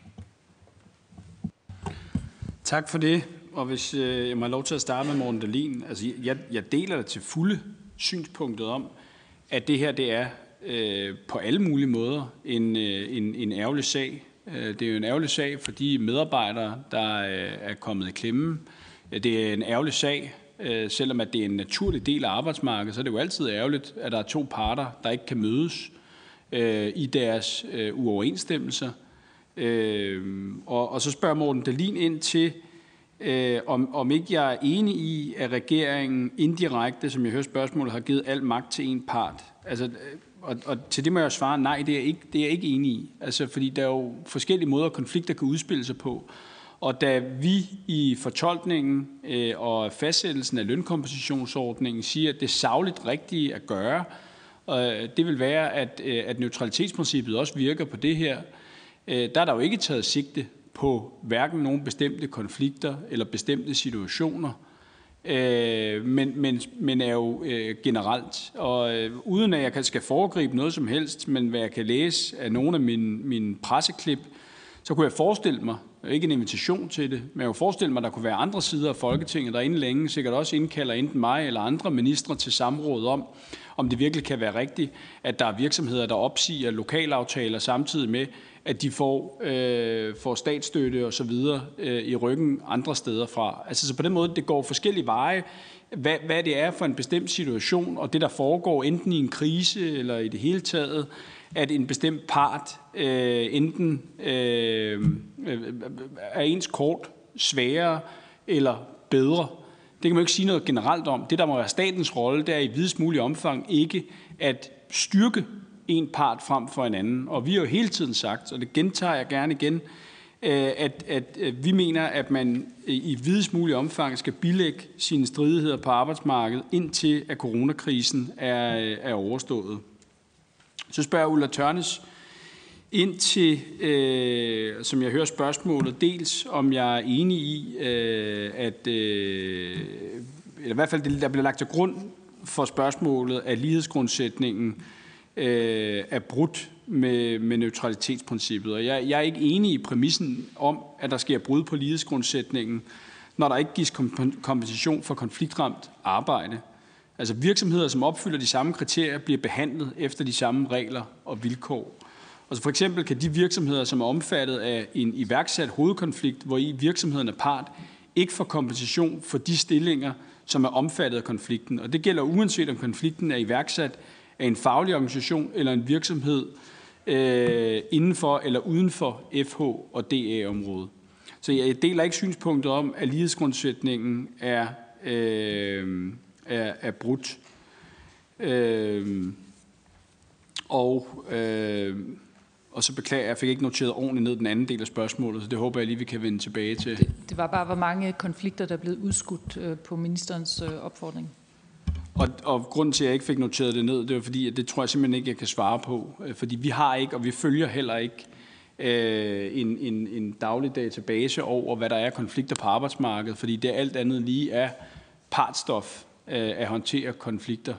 Tak for det. Og hvis jeg må have lov til at starte med Morten Dahlin, altså jeg deler det til fulde synspunktet om, at det her det er på alle mulige måder en ærgerlig sag. Det er jo en ærgerlig sag for de medarbejdere, der er kommet i klemme. Det er en ærgerlig sag, selvom at det er en naturlig del af arbejdsmarkedet, så er det jo altid ærgerligt, at der er to parter, der ikke kan mødes i deres uoverensstemmelser. Og så spørger Morten Dahlin ind til, om ikke jeg er enig i, at regeringen indirekte, som jeg hører spørgsmålet, har givet al magt til en part. Altså, og til det må jeg svare, nej, det er jeg ikke enig i. Altså, fordi der er jo forskellige måder, konflikter kan udspille sig på. Og da vi i fortolkningen og fastsættelsen af lønkompensationsordningen siger, at det sagligt rigtige at gøre, det vil være, at neutralitetsprincippet også virker på det her, der er der jo ikke taget sigte på hverken nogle bestemte konflikter eller bestemte situationer, men er jo generelt. Og uden at jeg skal foregribe noget som helst, men hvad jeg kan læse af nogle af mine presseklip, så kunne jeg forestille mig, ikke en invitation til det, men jeg kunne forestille mig, at der kunne være andre sider af Folketinget, der inden længe sikkert også indkalder enten mig eller andre ministre til samråd om det virkelig kan være rigtigt, at der er virksomheder, der opsiger lokalaftaler samtidig med, at de får statsstøtte og så videre i ryggen andre steder fra. Altså så på den måde, det går forskellige veje, hvad det er for en bestemt situation, og det der foregår enten i en krise eller i det hele taget, at en bestemt part enten er ens kort sværere eller bedre. Det kan man jo ikke sige noget generelt om. Det, der må være statens rolle, det er i videst mulig omfang ikke at styrke en part frem for en anden. Og vi har jo hele tiden sagt, og det gentager jeg gerne igen, at vi mener, at man i videst mulig omfang skal bilægge sine stridigheder på arbejdsmarkedet, indtil at coronakrisen er overstået. Så spørger Ulla Tørnæs ind til, som jeg hører spørgsmålet, dels om jeg er enig i, at eller i hvert fald det, der bliver lagt til grund for spørgsmålet, at lighedsgrundsætningen er brudt med neutralitetsprincippet. Og jeg er ikke enig i præmissen om, at der sker brud på lighedsgrundsætningen, når der ikke gives kompensation for konfliktramt arbejde. Altså virksomheder, som opfylder de samme kriterier, bliver behandlet efter de samme regler og vilkår. Og så for eksempel kan de virksomheder, som er omfattet af en iværksat hovedkonflikt, hvor i virksomheden er part, ikke få kompensation for de stillinger, som er omfattet af konflikten. Og det gælder uanset om konflikten er iværksat af en faglig organisation eller en virksomhed inden for eller uden for FH og DA-området. Så jeg deler ikke synspunktet om, at lighedsgrundsætningen er brudt. Og så beklager jeg fik ikke noteret ordentligt ned den anden del af spørgsmålet, så det håber jeg lige, vi kan vende tilbage til. Det var bare, hvor mange konflikter, der er blevet udskudt på ministerens opfordring. Og grunden til, at jeg ikke fik noteret det ned, det var fordi, at det tror jeg simpelthen ikke, jeg kan svare på. Fordi vi har ikke, og vi følger heller ikke en daglig database over, hvad der er konflikter på arbejdsmarkedet, fordi det alt andet lige er partstof at håndtere konflikter.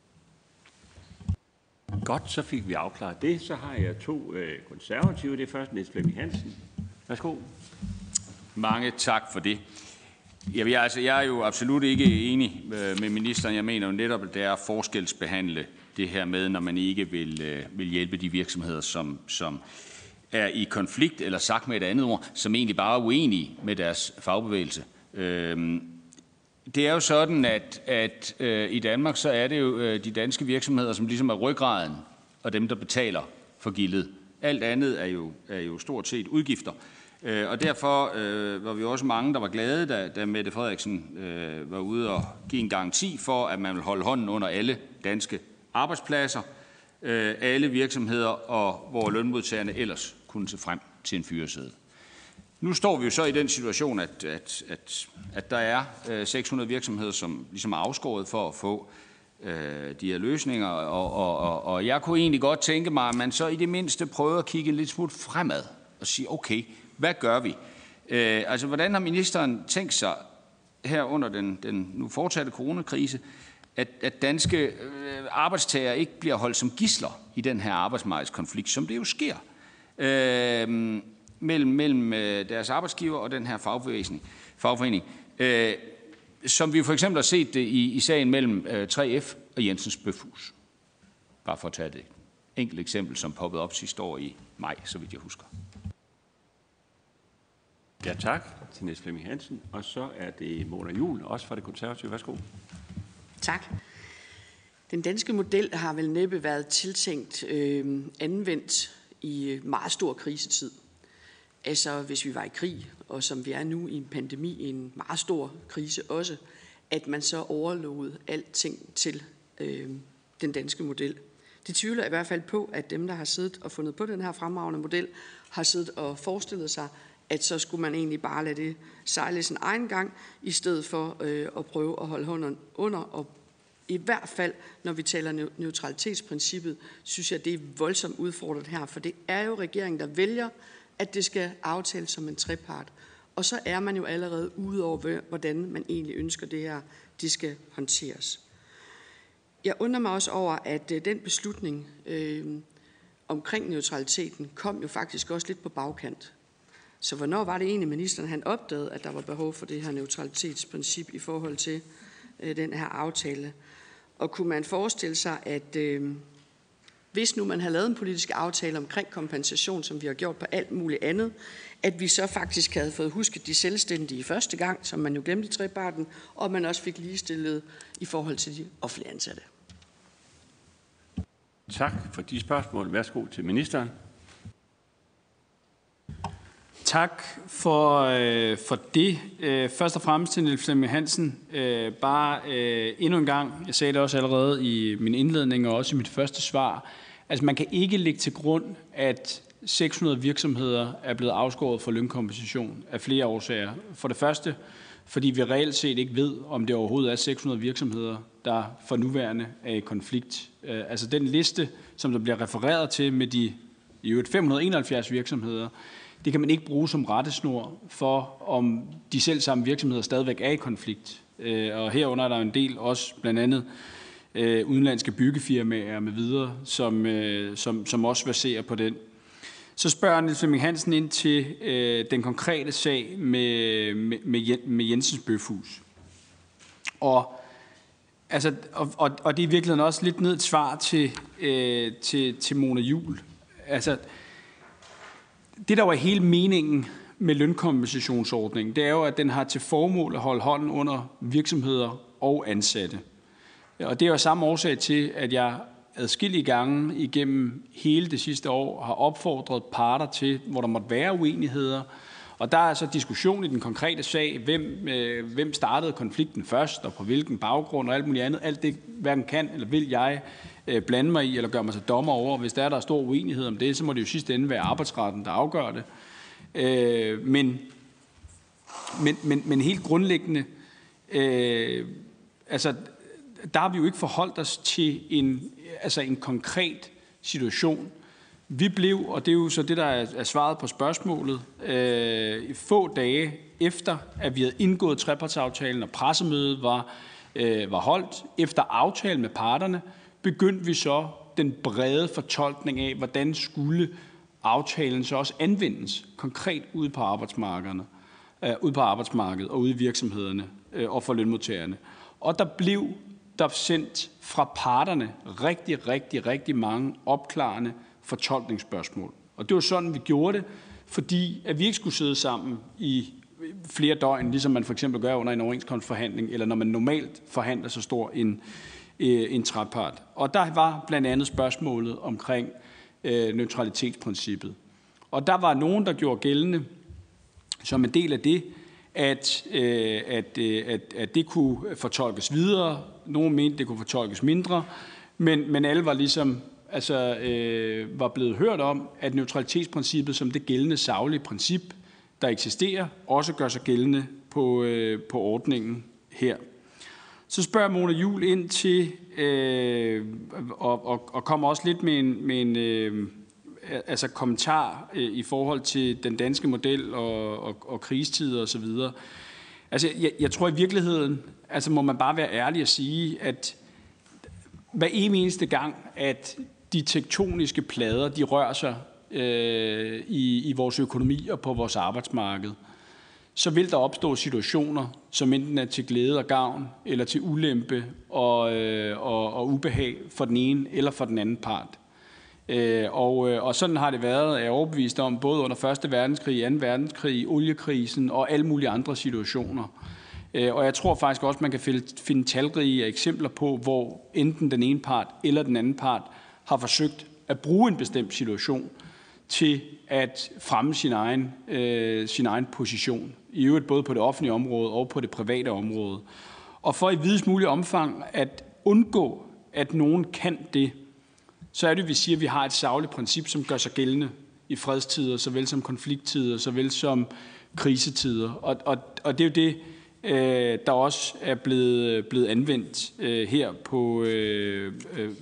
Godt, så fik vi afklaret det. Så har jeg to konservative. Det er først Niels Flemming Hansen. Værsgo. Mange tak for det. Jeg er jo absolut ikke enig med ministeren. Jeg mener jo netop, at det er at forskelsbehandle det her med, når man ikke vil hjælpe de virksomheder, som er i konflikt, eller sagt med et andet ord, som egentlig bare er uenige med deres fagbevægelse. Det er jo sådan, at i Danmark, så er det jo de danske virksomheder, som ligesom er ryggraden, og dem, der betaler for gildet. Alt andet er jo stort set udgifter. Og derfor var vi også mange, der var glade, da Mette Frederiksen var ude og give en garanti for, at man vil holde hånden under alle danske arbejdspladser, alle virksomheder, og hvor lønmodtagerne ellers kunne se frem til en fyreseddel. Nu står vi jo så i den situation, at der er 600 virksomheder, som ligesom er afskåret for at få de her løsninger, og jeg kunne egentlig godt tænke mig, at man så i det mindste prøver at kigge lidt smule fremad og sige, okay, hvad gør vi? Altså, hvordan har ministeren tænkt sig her under den nu fortsatte coronakrise, at danske arbejdstagere ikke bliver holdt som gidsler i den her arbejdsmarkedskonflikt, som det jo sker mellem deres arbejdsgiver og den her fagforening, som vi for eksempel har set det i sagen mellem 3F og Jensens Bøfhus. Bare for at tage det enkelt eksempel, som poppede op sidste år i maj, så vidt jeg husker. Ja, tak til Niels Flemming Hansen. Og så er det Mona Juhl, også fra det konservative. Værsgo. Tak. Den danske model har vel næppe været tiltænkt anvendt i meget stor krisetid. Altså hvis vi var i krig, og som vi er nu i en pandemi, en meget stor krise også, at man så overlod alting til den danske model. Det tvivler jeg i hvert fald på, at dem, der har siddet og fundet på den her fremragende model, har siddet og forestillet sig, at så skulle man egentlig bare lade det sejle sin egen gang, i stedet for at prøve at holde hånden under. Og i hvert fald, når vi taler neutralitetsprincippet, synes jeg, det er voldsomt udfordret her, for det er jo regeringen, der vælger at det skal aftales som en trepart. Og så er man jo allerede ude over, hvordan man egentlig ønsker det her, det skal håndteres. Jeg undrer mig også over, at den beslutning omkring neutraliteten kom jo faktisk også lidt på bagkant. Så hvornår var det egentlig, ministeren han opdagede, at der var behov for det her neutralitetsprincip i forhold til den her aftale? Og kunne man forestille sig, at hvis nu man havde lavet en politisk aftale omkring kompensation, som vi har gjort på alt muligt andet, at vi så faktisk havde fået husket de selvstændige første gang, som man jo glemte i treparten, og man også fik ligestillet i forhold til de offentlige ansatte. Tak for de spørgsmål. Værsgo til ministeren. Tak for det. Først og fremmest til Niels Flemming Hansen. Endnu en gang, jeg sagde det også allerede i min indledning og også i mit første svar, altså man kan ikke lægge til grund, at 600 virksomheder er blevet afskåret fra lønkompensation af flere årsager. For det første, fordi vi reelt set ikke ved, om det overhovedet er 600 virksomheder, der for nuværende er i konflikt. Altså den liste, som der bliver refereret til med de i øvrigt 571 virksomheder, det kan man ikke bruge som rettesnor for, om de selv samme virksomheder stadigvæk er i konflikt. Og herunder er der en del også blandt andet udenlandske byggefirmaer med videre, som også baserer på den. Så spørger Niels Flemming Hansen ind til den konkrete sag med Jensens Bøfhus. Og det er i virkeligheden også lidt ned et svar til Mona Juul. Altså, det der var hele meningen med lønkompensationsordningen, det er jo, at den har til formål at holde hånden under virksomheder og ansatte. Og det er jo samme årsag til, at jeg adskillige gange igennem hele det sidste år har opfordret parter til, hvor der måtte være uenigheder. Og der er altså diskussion i den konkrete sag, hvem startede konflikten først, og på hvilken baggrund og alt muligt andet. Alt det hverken kan eller vil jeg blande mig i eller gøre mig til dommer over. Hvis der er stor uenighed om det, så må det jo sidste ende være arbejdsretten, der afgør det. Men helt grundlæggende, der har vi jo ikke forholdt os til en konkret situation. Vi blev, og det er jo så det, der er svaret på spørgsmålet, få dage efter, at vi havde indgået trepartsaftalen, og pressemødet var holdt, efter aftalen med parterne, begyndte vi så den brede fortolkning af, hvordan skulle aftalen så også anvendes konkret ude på arbejdsmarkedet og ude i virksomhederne og for lønmodtagerne. Og der blev der sendt fra parterne rigtig mange opklarende fortolkningsspørgsmål. Og det var sådan, vi gjorde det, fordi at vi ikke skulle sidde sammen i flere døgn, ligesom man for eksempel gør under en overenskomstforhandling, eller når man normalt forhandler så stor en trepart. Og der var blandt andet spørgsmålet omkring neutralitetsprincippet. Og der var nogen, der gjorde gældende som en del af det, at det kunne fortolkes videre. Nogle mente, det kunne fortolkes mindre. Men alle var ligesom var blevet hørt om, at neutralitetsprincippet som det gældende saglige princip, der eksisterer, også gør sig gældende på ordningen her. Så spørger Mona Juul ind til, og kommer også lidt med en kommentar i forhold til den danske model og krigstider osv. Altså, jeg tror i virkeligheden, må man bare være ærlig og sige, at hver eneste gang, at de tektoniske plader, de rører sig i vores økonomi og på vores arbejdsmarked, så vil der opstå situationer, som enten er til glæde og gavn, eller til ulempe og ubehag for den ene eller for den anden part. Og sådan har det været, er jeg overbevist om, både under 1. verdenskrig, 2. verdenskrig, oliekrisen og alle mulige andre situationer. Og jeg tror faktisk også, man kan finde talrige eksempler på, hvor enten den ene part eller den anden part har forsøgt at bruge en bestemt situation til at fremme sin egen position. I øvrigt både på det offentlige område og på det private område. Og for i videst mulig omfang at undgå, at nogen kan det, så er det, vi siger, at vi har et sagligt princip, som gør sig gældende i fredstider, såvel som konflikttider, såvel som krisetider. Og det er jo det, der også er blevet anvendt her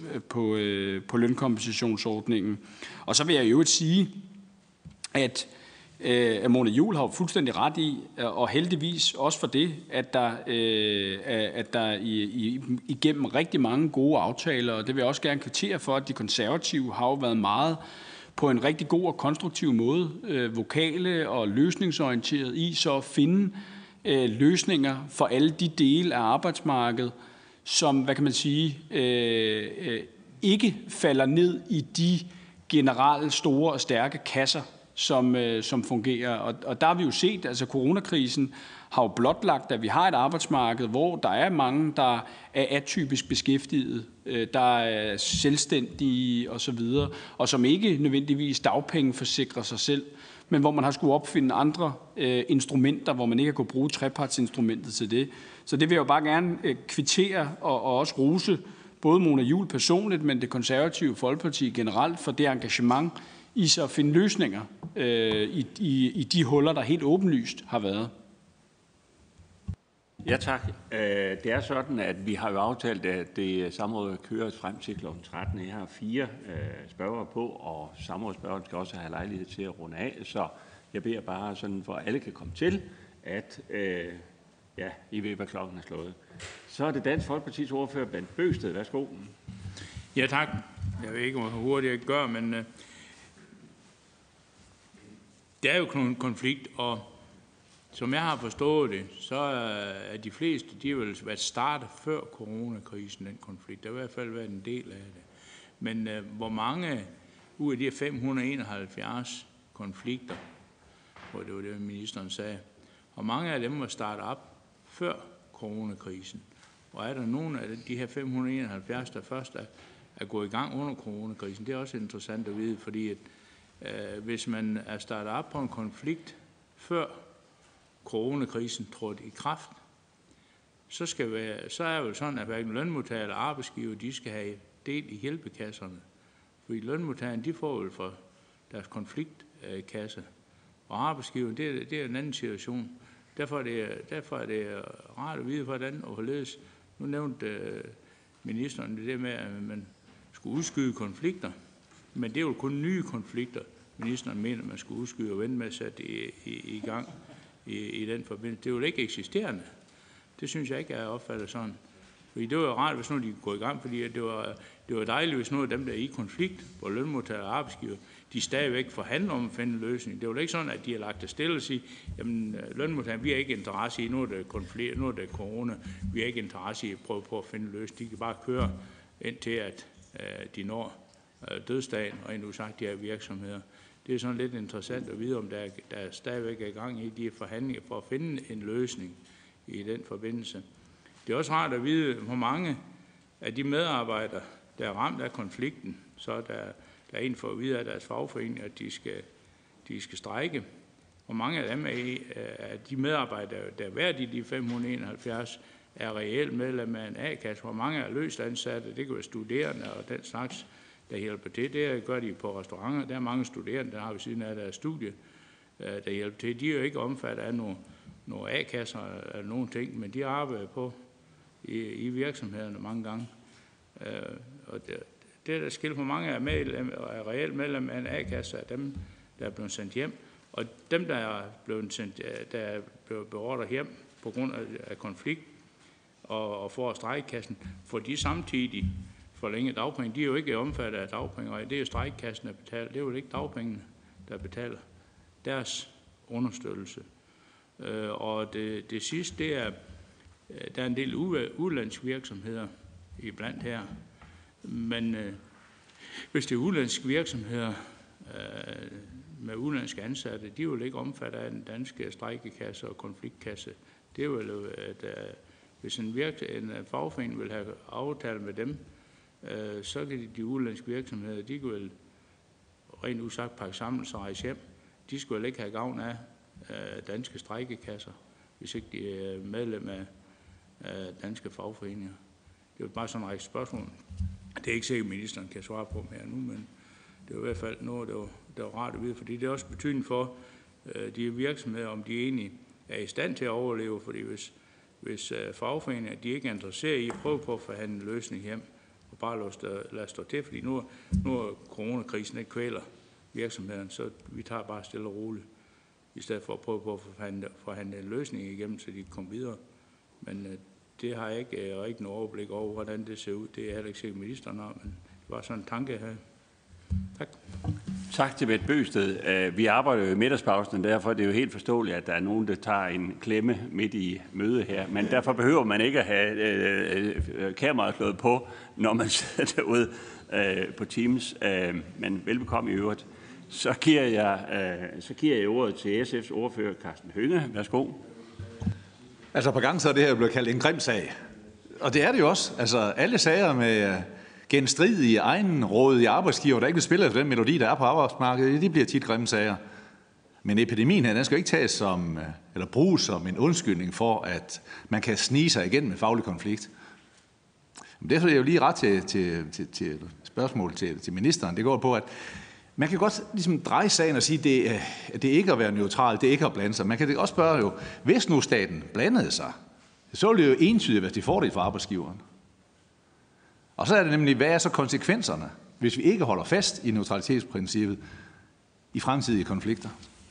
på lønkompensationsordningen. Og så vil jeg jo sige, at Mona Juul har jo fuldstændig ret i, og heldigvis også for det, at der igennem rigtig mange gode aftaler, og det vil jeg også gerne kvittere for, at de konservative har jo været meget på en rigtig god og konstruktiv måde, vokale og løsningsorienteret i så at finde løsninger for alle de dele af arbejdsmarkedet, som, hvad kan man sige, ikke falder ned i de generelt store og stærke kasser, som fungerer. Og der har vi jo set, altså coronakrisen har jo blotlagt, at vi har et arbejdsmarked, hvor der er mange, der er atypisk beskæftiget, der er selvstændige osv., og som ikke nødvendigvis dagpengeforsikrer sig selv, men hvor man har skulle opfinde andre instrumenter, hvor man ikke har kunnet bruge trepartsinstrumentet til det. Så det vil jeg jo bare gerne kvittere og også rose både Mona Juul personligt, men det konservative Folkeparti generelt for det engagement i så at finde løsninger i de huller, der helt åbenlyst har været. Ja, tak. Det er sådan, at vi har jo aftalt, at det samråd kører frem til kl. 13. Jeg har 4 spørgere på, og samrådsspørgeren skal også have lejlighed til at runde af. Så jeg beder bare sådan, for at alle kan komme til, at I ved, hvad klokken er slået. Så er det Dansk Folkepartis ordfører, Bent Bøgsted. Værsgo. Ja, tak. Jeg ved ikke, hvor hurtigt jeg gør, men der er jo en konflikt, og som jeg har forstået det, så er de fleste, de har vel været startet før coronakrisen, den konflikt. Der har i hvert fald været en del af det. Men hvor mange ud af de 571 konflikter, hvor det var det, ministeren sagde, hvor mange af dem var startet op før coronakrisen? Og er der nogen af de her 571, der først er gået i gang under coronakrisen? Det er også interessant at vide, fordi at, hvis man er startet op på en konflikt før coronakrisen trådte i kraft, så er det jo sådan, at hverken lønmodtagere eller arbejdsgiver, de skal have del i hjælpekasserne. Fordi lønmodtagerne, de får jo fra deres konfliktkasse, og arbejdsgiveren, det er en anden situation. Derfor er det rart at vide, hvordan og hvorledes. Nu nævnte ministeren det med, at man skulle udskyde konflikter, men det er jo kun nye konflikter, ministeren mener, at man skulle udskyde og vente med at sætte i gang i den forbindelse. Det er jo ikke eksisterende. Det synes jeg ikke er opfattet sådan. Fordi det var jo rart, hvis nu de kunne gå i gang, fordi det var dejligt, hvis nogle af dem, der er i konflikt, hvor lønmodtagere og arbejdsgiver, de stadigvæk forhandler om at finde en løsning. Det var ikke sådan, at de har lagt det stille og sige, jamen lønmodtagere, vi har ikke interesse i, nu er det konflikt, nu er det corona, vi har ikke interesse i at prøve på at finde en løsning. De kan bare køre indtil, at de når dødsdagen, og endnu sagt, de her virksomheder. Det er sådan lidt interessant at vide, om der stadigvæk er i gang i de forhandlinger for at finde en løsning i den forbindelse. Det er også rart at vide, hvor mange af de medarbejdere, der er ramt af konflikten, så der er en for at vide af deres fagforening, at de skal strejke. Hvor mange af dem af de medarbejdere, der er været i de 571, er reelt medlem af en A-kasse. Hvor mange er løst ansatte, det kan være studerende og den slags, der hjælper til. Det gør de på restauranter. Der er mange studerende, der har ved siden af deres studie, der hjælper til. De er jo ikke omfattet af nogle A-kasser eller nogle ting, men de arbejder på i virksomhederne mange gange. Og det der skilt, hvor mange er reelt medlem af en A-kasse, er dem, der er blevet sendt hjem. Og dem, der er blevet beordret hjem på grund af konflikt og får strejkekassen, får de samtidig forlænget dagpenge. De er jo ikke omfattet af dagpenge, og det er jo strejkekassen, der betaler. Det er jo ikke dagpengene, der betaler deres understøttelse. Og det sidste, det er, der er en del udlandske virksomheder iblandt her. Men hvis det er udlandske virksomheder med udlandske ansatte, de er jo ikke omfattet af den danske strejkekasse og konfliktkasse. Det er jo, at hvis en fagforening vil have aftale med dem, så kan de udlandske virksomheder, de kan vel rent udsagt pakke sammen og rejse hjem. De skulle vel ikke have gavn af danske strejkekasser, hvis ikke de er medlem af danske fagforeninger. Det er jo bare sådan en række spørgsmål. Det er ikke sikkert, at ministeren kan svare på mere nu, men det er i hvert fald noget, der var rart at vide, fordi det er også betydning for de virksomheder, om de egentlig er i stand til at overleve, fordi hvis fagforeninger, de ikke er interesseret i at prøve på at forhandle en løsning hjem, og bare lade stå til, fordi nu er coronakrisen ikke kvæler virksomheden, så vi tager bare stille og roligt. i stedet for at prøve på at forhandle en løsning igennem, så de kan komme videre. Men det har jeg ikke rigtig noget overblik over, hvordan det ser ud. Det er heller ikke sikkert, ministeren har, men det var sådan en tanke her. Tak. Tak til Bent Bøgsted. Vi arbejder jo i middagspausen, derfor er det jo helt forståeligt, at der er nogen, der tager en klemme midt i mødet her. Men derfor behøver man ikke at have kameraet slået på, når man sidder derude på Teams. Men velbekomme i øvrigt. Så giver jeg ordet til SF's ordfører, Karsten Hønge. Værsgo. Altså på gang så er det her blevet kaldt en grim sag. Og det er det jo også. Altså alle sager med genstridige egenrådige arbejdsgiver, der ikke vil spille efter den melodi, der er på arbejdsmarkedet, de bliver tit grimme sager. Men epidemien her, den skal ikke tages som, eller bruges som en undskyldning for, at man kan snige sig igen med faglig konflikt. Men det er jo lige ret til spørgsmål til ministeren. Det går på, at man kan godt ligesom dreje sagen og sige, at det ikke er at være neutral, det er ikke at blande sig. Man kan også spørge jo, hvis nu staten blandede sig, så ville det jo entydigt være til fordel for arbejdsgiveren. Og så er det nemlig, hvad er så konsekvenserne, hvis vi ikke holder fast i neutralitetsprincippet i fremtidige konflikter?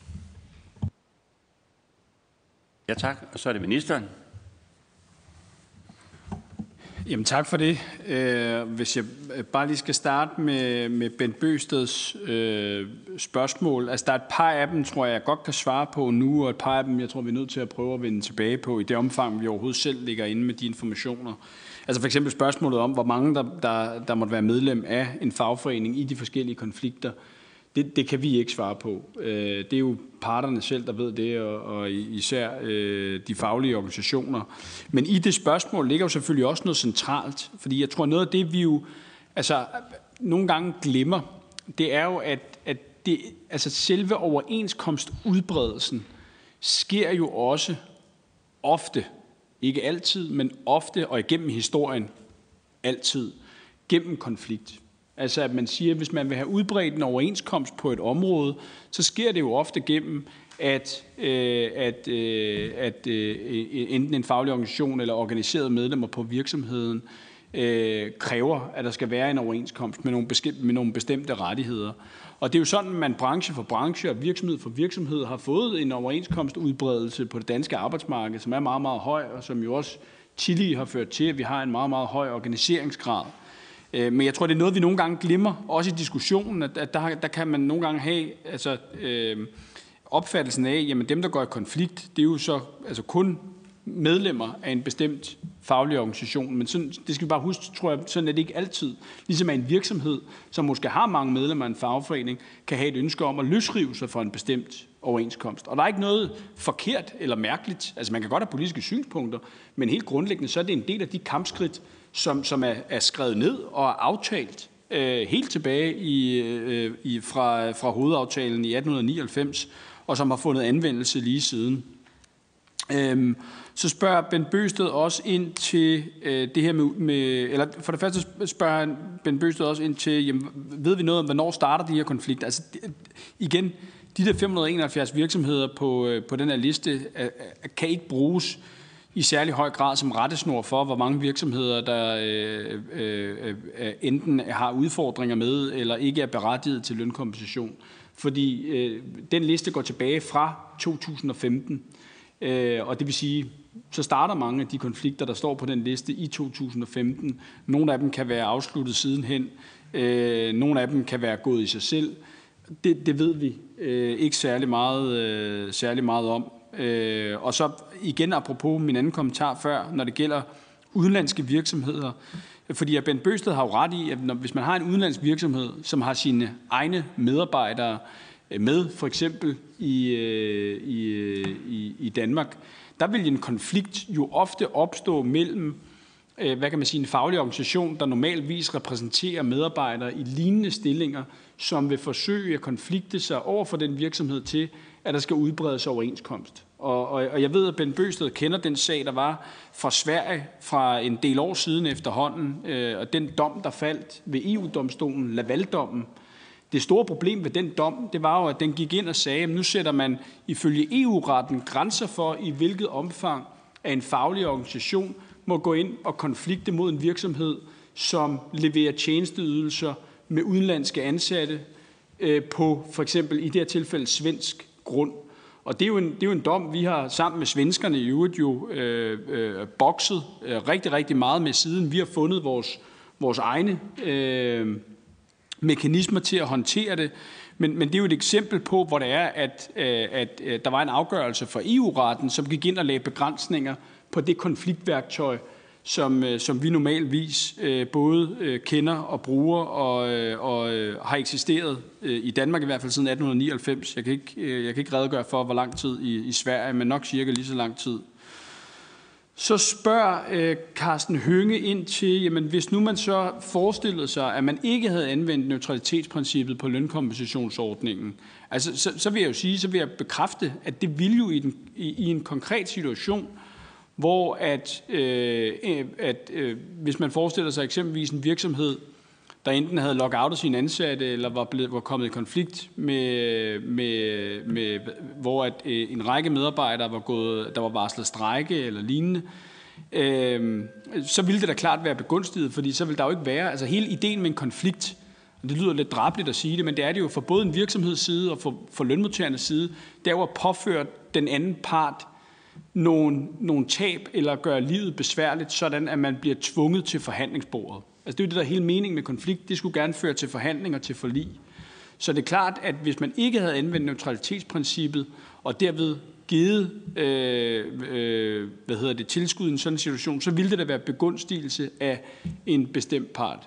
Ja, tak. Og så er det ministeren. Jamen tak for det. Hvis jeg bare lige skal starte med Bent Bøgsteds spørgsmål. Altså der er et par af dem, tror jeg godt kan svare på nu, og et par af dem, jeg tror vi er nødt til at prøve at vende tilbage på i det omfang, vi overhovedet selv ligger inde med de informationer. Altså for eksempel spørgsmålet om, hvor mange der måtte være medlem af en fagforening i de forskellige konflikter. Det kan vi ikke svare på. Det er jo parterne selv, der ved det, og især de faglige organisationer. Men i det spørgsmål ligger jo selvfølgelig også noget centralt, fordi jeg tror, noget af det, vi jo nogle gange glemmer, det er jo, at det, altså selve overenskomstudbredelsen sker jo også ofte, ikke altid, men ofte og igennem historien altid, gennem konflikt. Altså at man siger, at hvis man vil have udbredt en overenskomst på et område, så sker det jo ofte gennem, at enten en faglig organisation eller organiserede medlemmer på virksomheden kræver, at der skal være en overenskomst med nogle bestemte rettigheder. Og det er jo sådan, at man branche for branche og virksomhed for virksomhed har fået en overenskomstudbredelse på det danske arbejdsmarked, som er meget, meget høj, og som jo også tidligere har ført til, at vi har en meget, meget høj organiseringsgrad. Men jeg tror, det er noget, vi nogle gange glemmer, også i diskussionen, at der kan man nogle gange have opfattelsen af, jamen dem, der går i konflikt, det er jo så kun medlemmer af en bestemt faglig organisation. Men sådan, det skal vi bare huske, tror jeg, sådan er det ikke altid. Ligesom at en virksomhed, som måske har mange medlemmer af en fagforening, kan have et ønske om at løsrive sig fra en bestemt overenskomst. Og der er ikke noget forkert eller mærkeligt. Altså man kan godt have politiske synspunkter, men helt grundlæggende, så er det en del af de kampskridt, som er skrevet ned og er aftalt helt tilbage fra hovedaftalen i 1899, og som har fundet anvendelse lige siden. Så spørger Bent Bøgsted også ind til det her eller for det første spørger Bent Bøgsted også ind til, jamen, ved vi noget om, hvornår starter de her konflikter? Altså igen, de der 571 virksomheder på den her liste kan ikke bruges i særlig høj grad som rettesnor for, hvor mange virksomheder, der enten har udfordringer med, eller ikke er berettiget til lønkompensation. Fordi den liste går tilbage fra 2015, og det vil sige, så starter mange af de konflikter, der står på den liste i 2015. Nogle af dem kan være afsluttet sidenhen, nogle af dem kan være gået i sig selv. Det ved vi ikke særlig meget om. Og så igen apropos min anden kommentar før, når det gælder udenlandske virksomheder. Fordi Bent Bøgsted har jo ret i, at hvis man har en udenlandsk virksomhed, som har sine egne medarbejdere med, for eksempel i Danmark, der vil en konflikt jo ofte opstå mellem en faglig organisation, der normalvis repræsenterer medarbejdere i lignende stillinger, som vil forsøge at konflikte sig over for den virksomhed til, at der skal udbredes overenskomst. Og jeg ved, at Bent Bøgsted kender den sag, der var fra Sverige fra en del år siden efterhånden, og den dom, der faldt ved EU-domstolen, Lavaldommen. Det store problem ved den dom, det var jo, at den gik ind og sagde, at nu sætter man ifølge EU-retten grænser for, i hvilket omfang at en faglig organisation må gå ind og konflikte mod en virksomhed, som leverer tjenesteydelser med udenlandske ansatte på for eksempel i det her tilfælde svensk grund. Og det er jo en dom, vi har sammen med svenskerne i øvrigt jo bokset rigtig, rigtig meget med, siden vi har fundet vores egne mekanismer til at håndtere det. Men det er jo et eksempel på, hvor det er, at der var en afgørelse fra EU-retten, som gik ind og lagde begrænsninger på det konfliktværktøj, som vi normalvis både kender og bruger og har eksisteret i Danmark i hvert fald siden 1899. Jeg kan ikke redegøre for, hvor lang tid i Sverige, men nok cirka lige så lang tid. Så spørger Karsten Hønge ind til, jamen hvis nu man så forestillede sig, at man ikke havde anvendt neutralitetsprincippet på lønkompensationsordningen, altså så vil jeg jo sige, så vil jeg bekræfte, at det ville jo i en konkret situation, hvor hvis man forestiller sig eksempelvis en virksomhed, der enten havde lockoutet sine ansatte, eller var kommet i konflikt med hvor en række medarbejdere der var varslet strejke eller lignende, så ville det da klart være begunstiget, fordi så ville der jo ikke være, altså hele ideen med en konflikt, og det lyder lidt drabeligt at sige det, men det er det jo for både en virksomheds side og for lønmodtagernes side, det er jo at påføre den anden part nogle tab eller gøre livet besværligt, sådan at man bliver tvunget til forhandlingsbordet. Altså det er jo det, der er hele meningen med konflikt. Det skulle gerne føre til forhandling og til forlig. Så det er klart, at hvis man ikke havde anvendt neutralitetsprincippet og derved givet tilskud i en sådan situation, så ville det da være begunstigelse af en bestemt part.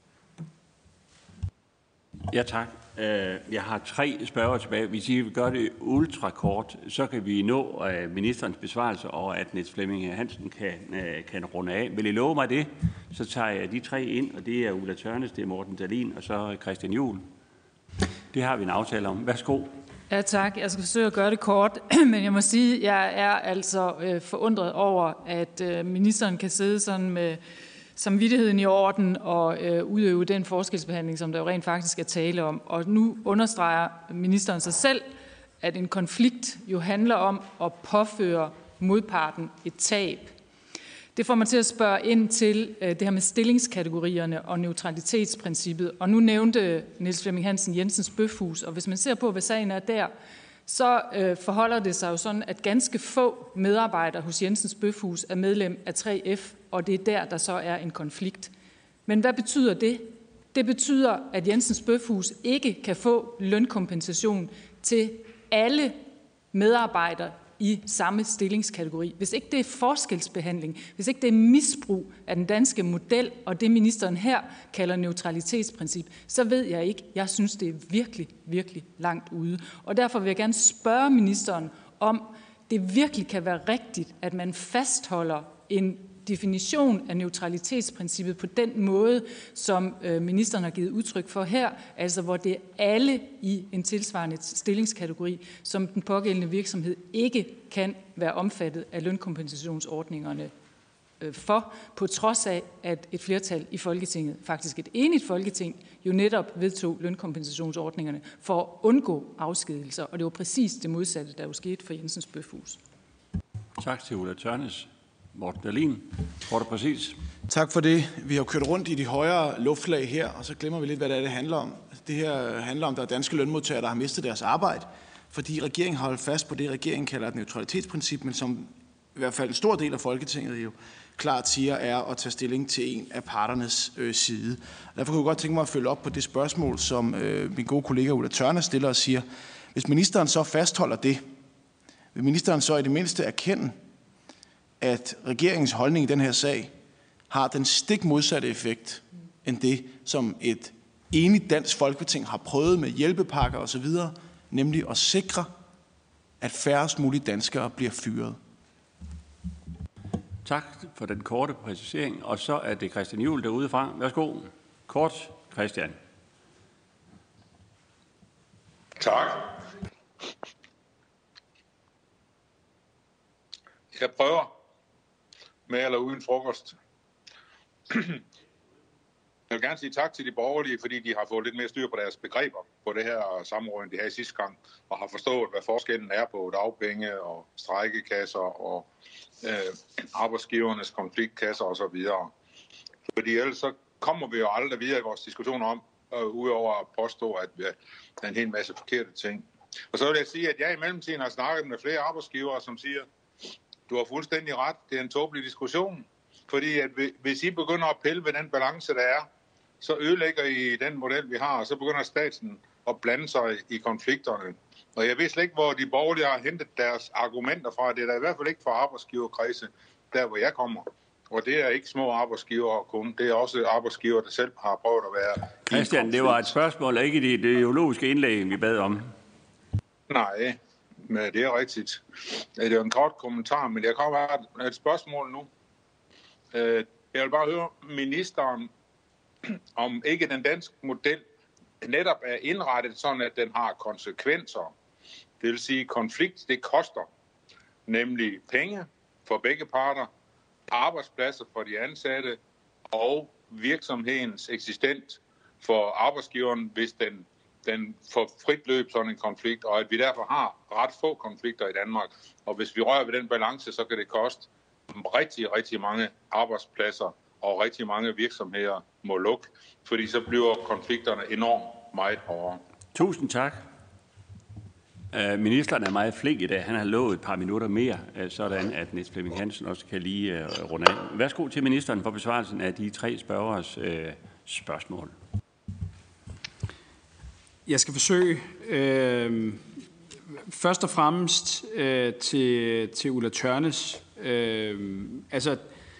Ja, tak. Jeg har 3 spørger tilbage. Hvis I vil gøre det ultrakort, så kan vi nå ministerens besvarelse, og at Niels Flemming Hansen kan runde af. Vil I love mig det? Så tager jeg de 3 ind, og det er Ulla Tørnæs, det er Morten Dahlin, og så Christian Juhl. Det har vi en aftale om. Værsgo. Ja, tak. Jeg skal forsøge at gøre det kort, men jeg må sige, at jeg er altså forundret over, at ministeren kan sidde sådan med samvittigheden i orden og udøve den forskelsbehandling, som der jo rent faktisk er tale om. Og nu understreger ministeren sig selv, at en konflikt jo handler om at påføre modparten et tab. Det får mig til at spørge ind til det her med stillingskategorierne og neutralitetsprincippet. Og nu nævnte Niels Flemming Hansen Jensens Bøfhus, og hvis man ser på, hvad sagen er der, så forholder det sig jo sådan, at ganske få medarbejdere hos Jensens Bøfhus er medlem af 3F, og det er der så er en konflikt. Men hvad betyder det? Det betyder, at Jensens Bøfhus ikke kan få lønkompensation til alle medarbejdere i samme stillingskategori. Hvis ikke det er forskelsbehandling, hvis ikke det er misbrug af den danske model, og det ministeren her kalder neutralitetsprincip, så ved jeg ikke. Jeg synes, det er virkelig, virkelig langt ude. Og derfor vil jeg gerne spørge ministeren, om det virkelig kan være rigtigt, at man fastholder en definition af neutralitetsprincippet på den måde, som ministeren har givet udtryk for her, altså hvor det er alle i en tilsvarende stillingskategori, som den pågældende virksomhed ikke kan være omfattet af lønkompensationsordningerne for, på trods af, at et flertal i Folketinget, faktisk et enigt Folketing, jo netop vedtog lønkompensationsordningerne for at undgå afskedigelser. Og det var præcis det modsatte, der jo skete for Jensens Bøfhus. Tak til Ulla Tørnæs. Morten Dahlin, hvor det præcis. Tak for det. Vi har kørt rundt i de højere luftlag her, og så glemmer vi lidt, hvad det handler om. Det her handler om, at der er danske lønmodtagere, der har mistet deres arbejde, fordi regeringen har holdt fast på det, regeringen kalder et neutralitetsprincip, men som i hvert fald en stor del af Folketinget jo klart siger, er at tage stilling til en af parternes side. Derfor kunne jeg godt tænke mig at følge op på det spørgsmål, som min gode kollega Ulla Tørnæs stiller og siger, hvis ministeren så fastholder det, vil ministeren så i det mindste erkende, at regeringens holdning i den her sag har den stik modsatte effekt end det, som et enigt dansk Folketing har prøvet med hjælpepakker osv., nemlig at sikre, at færrest mulige danskere bliver fyret. Tak for den korte præcisering, og så er det Christian Juhl derude fra. Værsgo. Kort, Christian. Tak. Jeg prøver med eller uden frokost. Jeg vil gerne sige tak til de borgerlige, fordi de har fået lidt mere styr på deres begreber på det her samråd, end de havde sidste gang, og har forstået, hvad forskellen er på dagpenge og strejkekasser og arbejdsgivernes konfliktkasser osv. Fordi ellers så kommer vi jo aldrig videre i vores diskussioner om, udover at påstå, at der er en hel masse forkerte ting. Og så vil jeg sige, at jeg i mellemtiden har snakket med flere arbejdsgivere, som siger, du har fuldstændig ret, det er en tåbelig diskussion. Fordi at hvis I begynder at pille ved den balance, der er, så ødelægger I den model, vi har, og så begynder staten at blande sig i konflikterne. Og jeg ved slet ikke, hvor de borgerlige har hentet deres argumenter fra. Det er da i hvert fald ikke fra arbejdsgiverkredse, der hvor jeg kommer. Og det er ikke små arbejdsgivere kun. Det er også arbejdsgivere, der selv har prøvet at være... Christian, det var et spørgsmål, ikke det ideologiske indlæg, vi bad om. Nej, men det er rigtigt. Det er en kort kommentar, men jeg kommer have et spørgsmål nu. Jeg vil bare høre ministeren, om ikke den danske model netop er indrettet sådan, at den har konsekvenser. Det vil sige, konflikt, det koster. Nemlig penge for begge parter, arbejdspladser for de ansatte og virksomhedens eksistens for arbejdsgiveren, hvis den får frit løb sådan en konflikt, og at vi derfor har ret få konflikter i Danmark. Og hvis vi rører ved den balance, så kan det koste rigtig, rigtig mange arbejdspladser, og rigtig mange virksomheder må lukke, fordi så bliver konflikterne enormt meget hårdere. Tusind tak. Ministeren er meget flink i dag. Han har lovet et par minutter mere, sådan at Niels Flemming Hansen også kan lige runde af. Værsgo til ministeren for besvarelsen af de 3 spørgeres spørgsmål. Jeg skal forsøge først og fremmest til Ulla Tørnæs. Altså,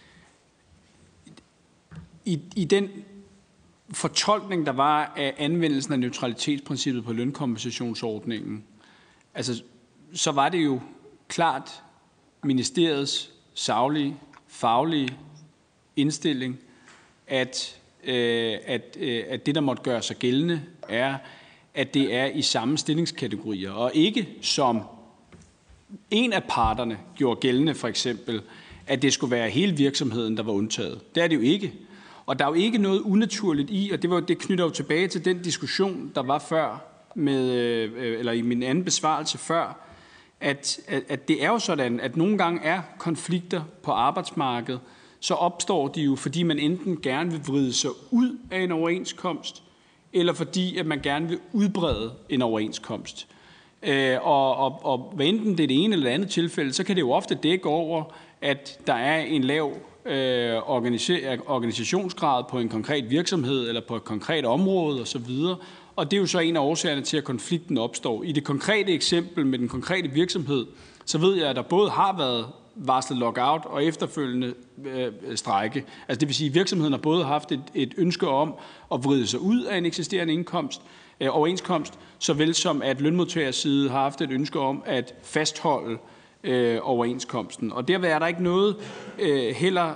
i den fortolkning, der var af anvendelsen af neutralitetsprincippet på lønkompensationsordningen, altså, så var det jo klart ministeriets saglige, faglige indstilling, at det, der måtte gøre sig gældende, er, at det er i samme stillingskategorier, og ikke som en af parterne gjorde gældende, for eksempel, at det skulle være hele virksomheden, der var undtaget. Det er det jo ikke. Og der er jo ikke noget unaturligt i, og det knytter jo tilbage til den diskussion, der var før, eller i min anden besvarelse før, at det er jo sådan, at nogle gange er konflikter på arbejdsmarkedet, så opstår de jo, fordi man enten gerne vil vride sig ud af en overenskomst, eller fordi at man gerne vil udbrede en overenskomst. Og hvad enten det er det ene eller det andet tilfælde, så kan det jo ofte dække over, at der er en lav organisationsgrad på en konkret virksomhed eller på et konkret område osv. Og det er jo så en af årsagerne til, at konflikten opstår. I det konkrete eksempel med den konkrete virksomhed, så ved jeg, at der både har været varslet lockout og efterfølgende strejke. Altså det vil sige, at virksomheden har både haft et ønske om at vride sig ud af en eksisterende overenskomst, såvel som at lønmodtagerside har haft et ønske om at fastholde overenskomsten. Og derved er der ikke noget heller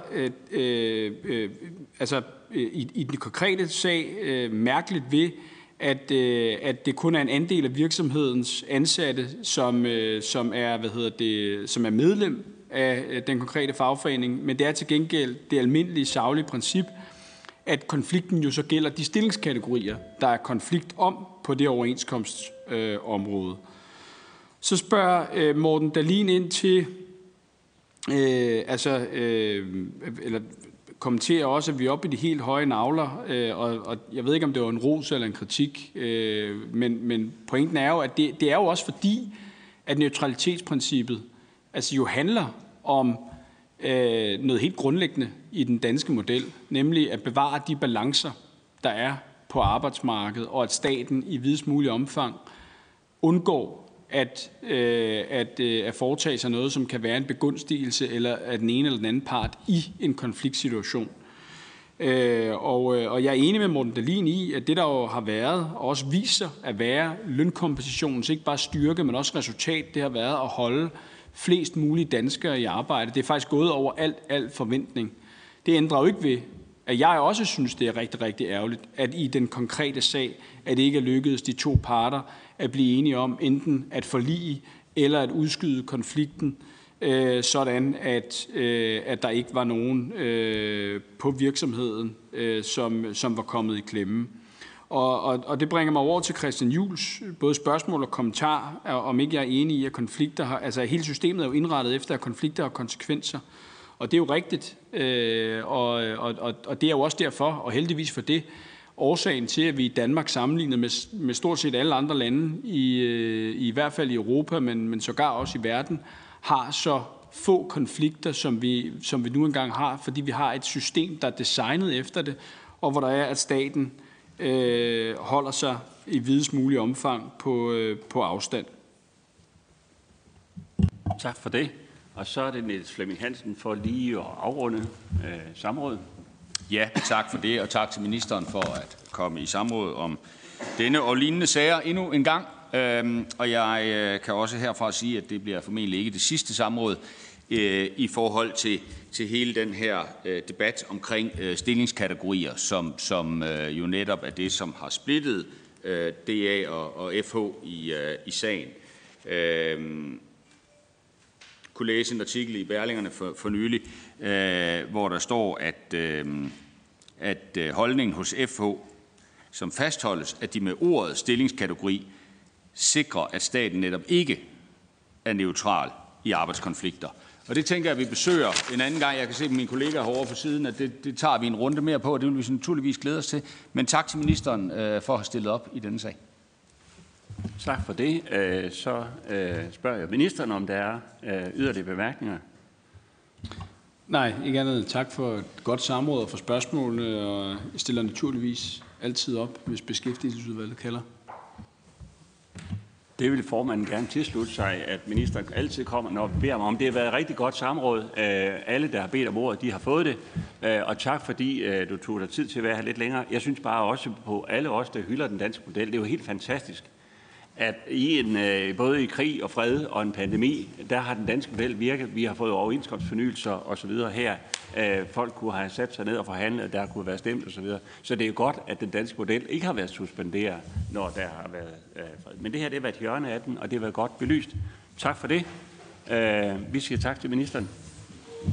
i den konkrete sag mærkeligt ved, at det kun er en andel af virksomhedens ansatte, som er medlem af den konkrete fagforening, men det er til gengæld det almindelige saglige princip, at konflikten jo så gælder de stillingskategorier, der er konflikt om på det overenskomstområde. Så spørger Morten Dahlin ind til, eller kommenterer også, at vi er oppe i de helt høje nagler, og jeg ved ikke, om det var en ros eller en kritik, men pointen er jo, at det er jo også fordi, at neutralitetsprincippet jo handler om noget helt grundlæggende i den danske model, nemlig at bevare de balancer, der er på arbejdsmarkedet, og at staten i videst mulig omfang undgår at foretage sig noget, som kan være en begunstigelse eller af den ene eller den anden part i en konfliktsituation. Og jeg er enig med Morten Dahlin i, at det, der jo har været, og også viser at være lønkompensationens ikke bare styrke, men også resultat, det har været at holde flest mulige danskere i arbejde. Det er faktisk gået over alt forventning. Det ændrer jo ikke ved, at jeg også synes, det er rigtig, rigtig ærgerligt, at i den konkrete sag, at det ikke er lykkedes de 2 parter at blive enige om enten at forlige eller at udskyde konflikten, sådan at der ikke var nogen på virksomheden, som var kommet i klemme. Og det bringer mig over til Christian Juhls både spørgsmål og kommentar, om ikke jeg er enig i, at konflikter har, altså hele systemet er jo indrettet efter, at konflikter har konsekvenser. Og det er jo rigtigt, og det er jo også derfor, og heldigvis for det, årsagen til, at vi i Danmark sammenlignet med stort set alle andre lande, i hvert fald i Europa, men sågar også i verden, har så få konflikter, som vi nu engang har, fordi vi har et system, der er designet efter det, og hvor der er, at staten holder sig i videst mulig omfang på afstand. Tak for det. Og så er det Niels Flemming Hansen for lige at afrunde samrådet. Ja, tak for det, og tak til ministeren for at komme i samråd om denne og lignende sager endnu en gang. Og jeg kan også herfra sige, at det bliver formentlig ikke det sidste samråd i forhold til hele den her debat omkring stillingskategorier, som jo netop er det, som har splittet DA og FH i sagen. Kunne læse en artikel i Berlingerne for nylig, hvor der står, at holdningen hos FH, som fastholdes, at de med ordet stillingskategori sikrer, at staten netop ikke er neutral i arbejdskonflikter. Og det tænker jeg, at vi besøger en anden gang. Jeg kan se på mine kollegaer herovre på siden, at det tager vi en runde mere på, og det vil vi naturligvis glæde os til. Men tak til ministeren for at have stillet op i denne sag. Tak for det. Så spørger jeg ministeren, om der er yderligere bemærkninger. Nej, ikke andet. Tak for et godt samråd og for spørgsmålene, og jeg stiller naturligvis altid op, hvis beskæftigelsesudvalget kalder. Det vil formanden gerne tilslutte sig, at ministeren altid kommer, når vi beder om. Det har været et rigtig godt samråd. Alle, der har bedt om ordet, de har fået det. Og tak, fordi du tog dig tid til at være her lidt længere. Jeg synes bare også på alle os, der hylder den danske model, det er jo helt fantastisk, at både i krig og fred og en pandemi, der har den danske model virket. Vi har fået overenskomstfornyelser osv. her. Folk kunne have sat sig ned og forhandlet, der kunne være stemt osv. Så det er jo godt, at den danske model ikke har været suspenderet, når der har været fred. Men det her, det har været hjørne af den, og det har været godt belyst. Tak for det. Vi siger tak til ministeren.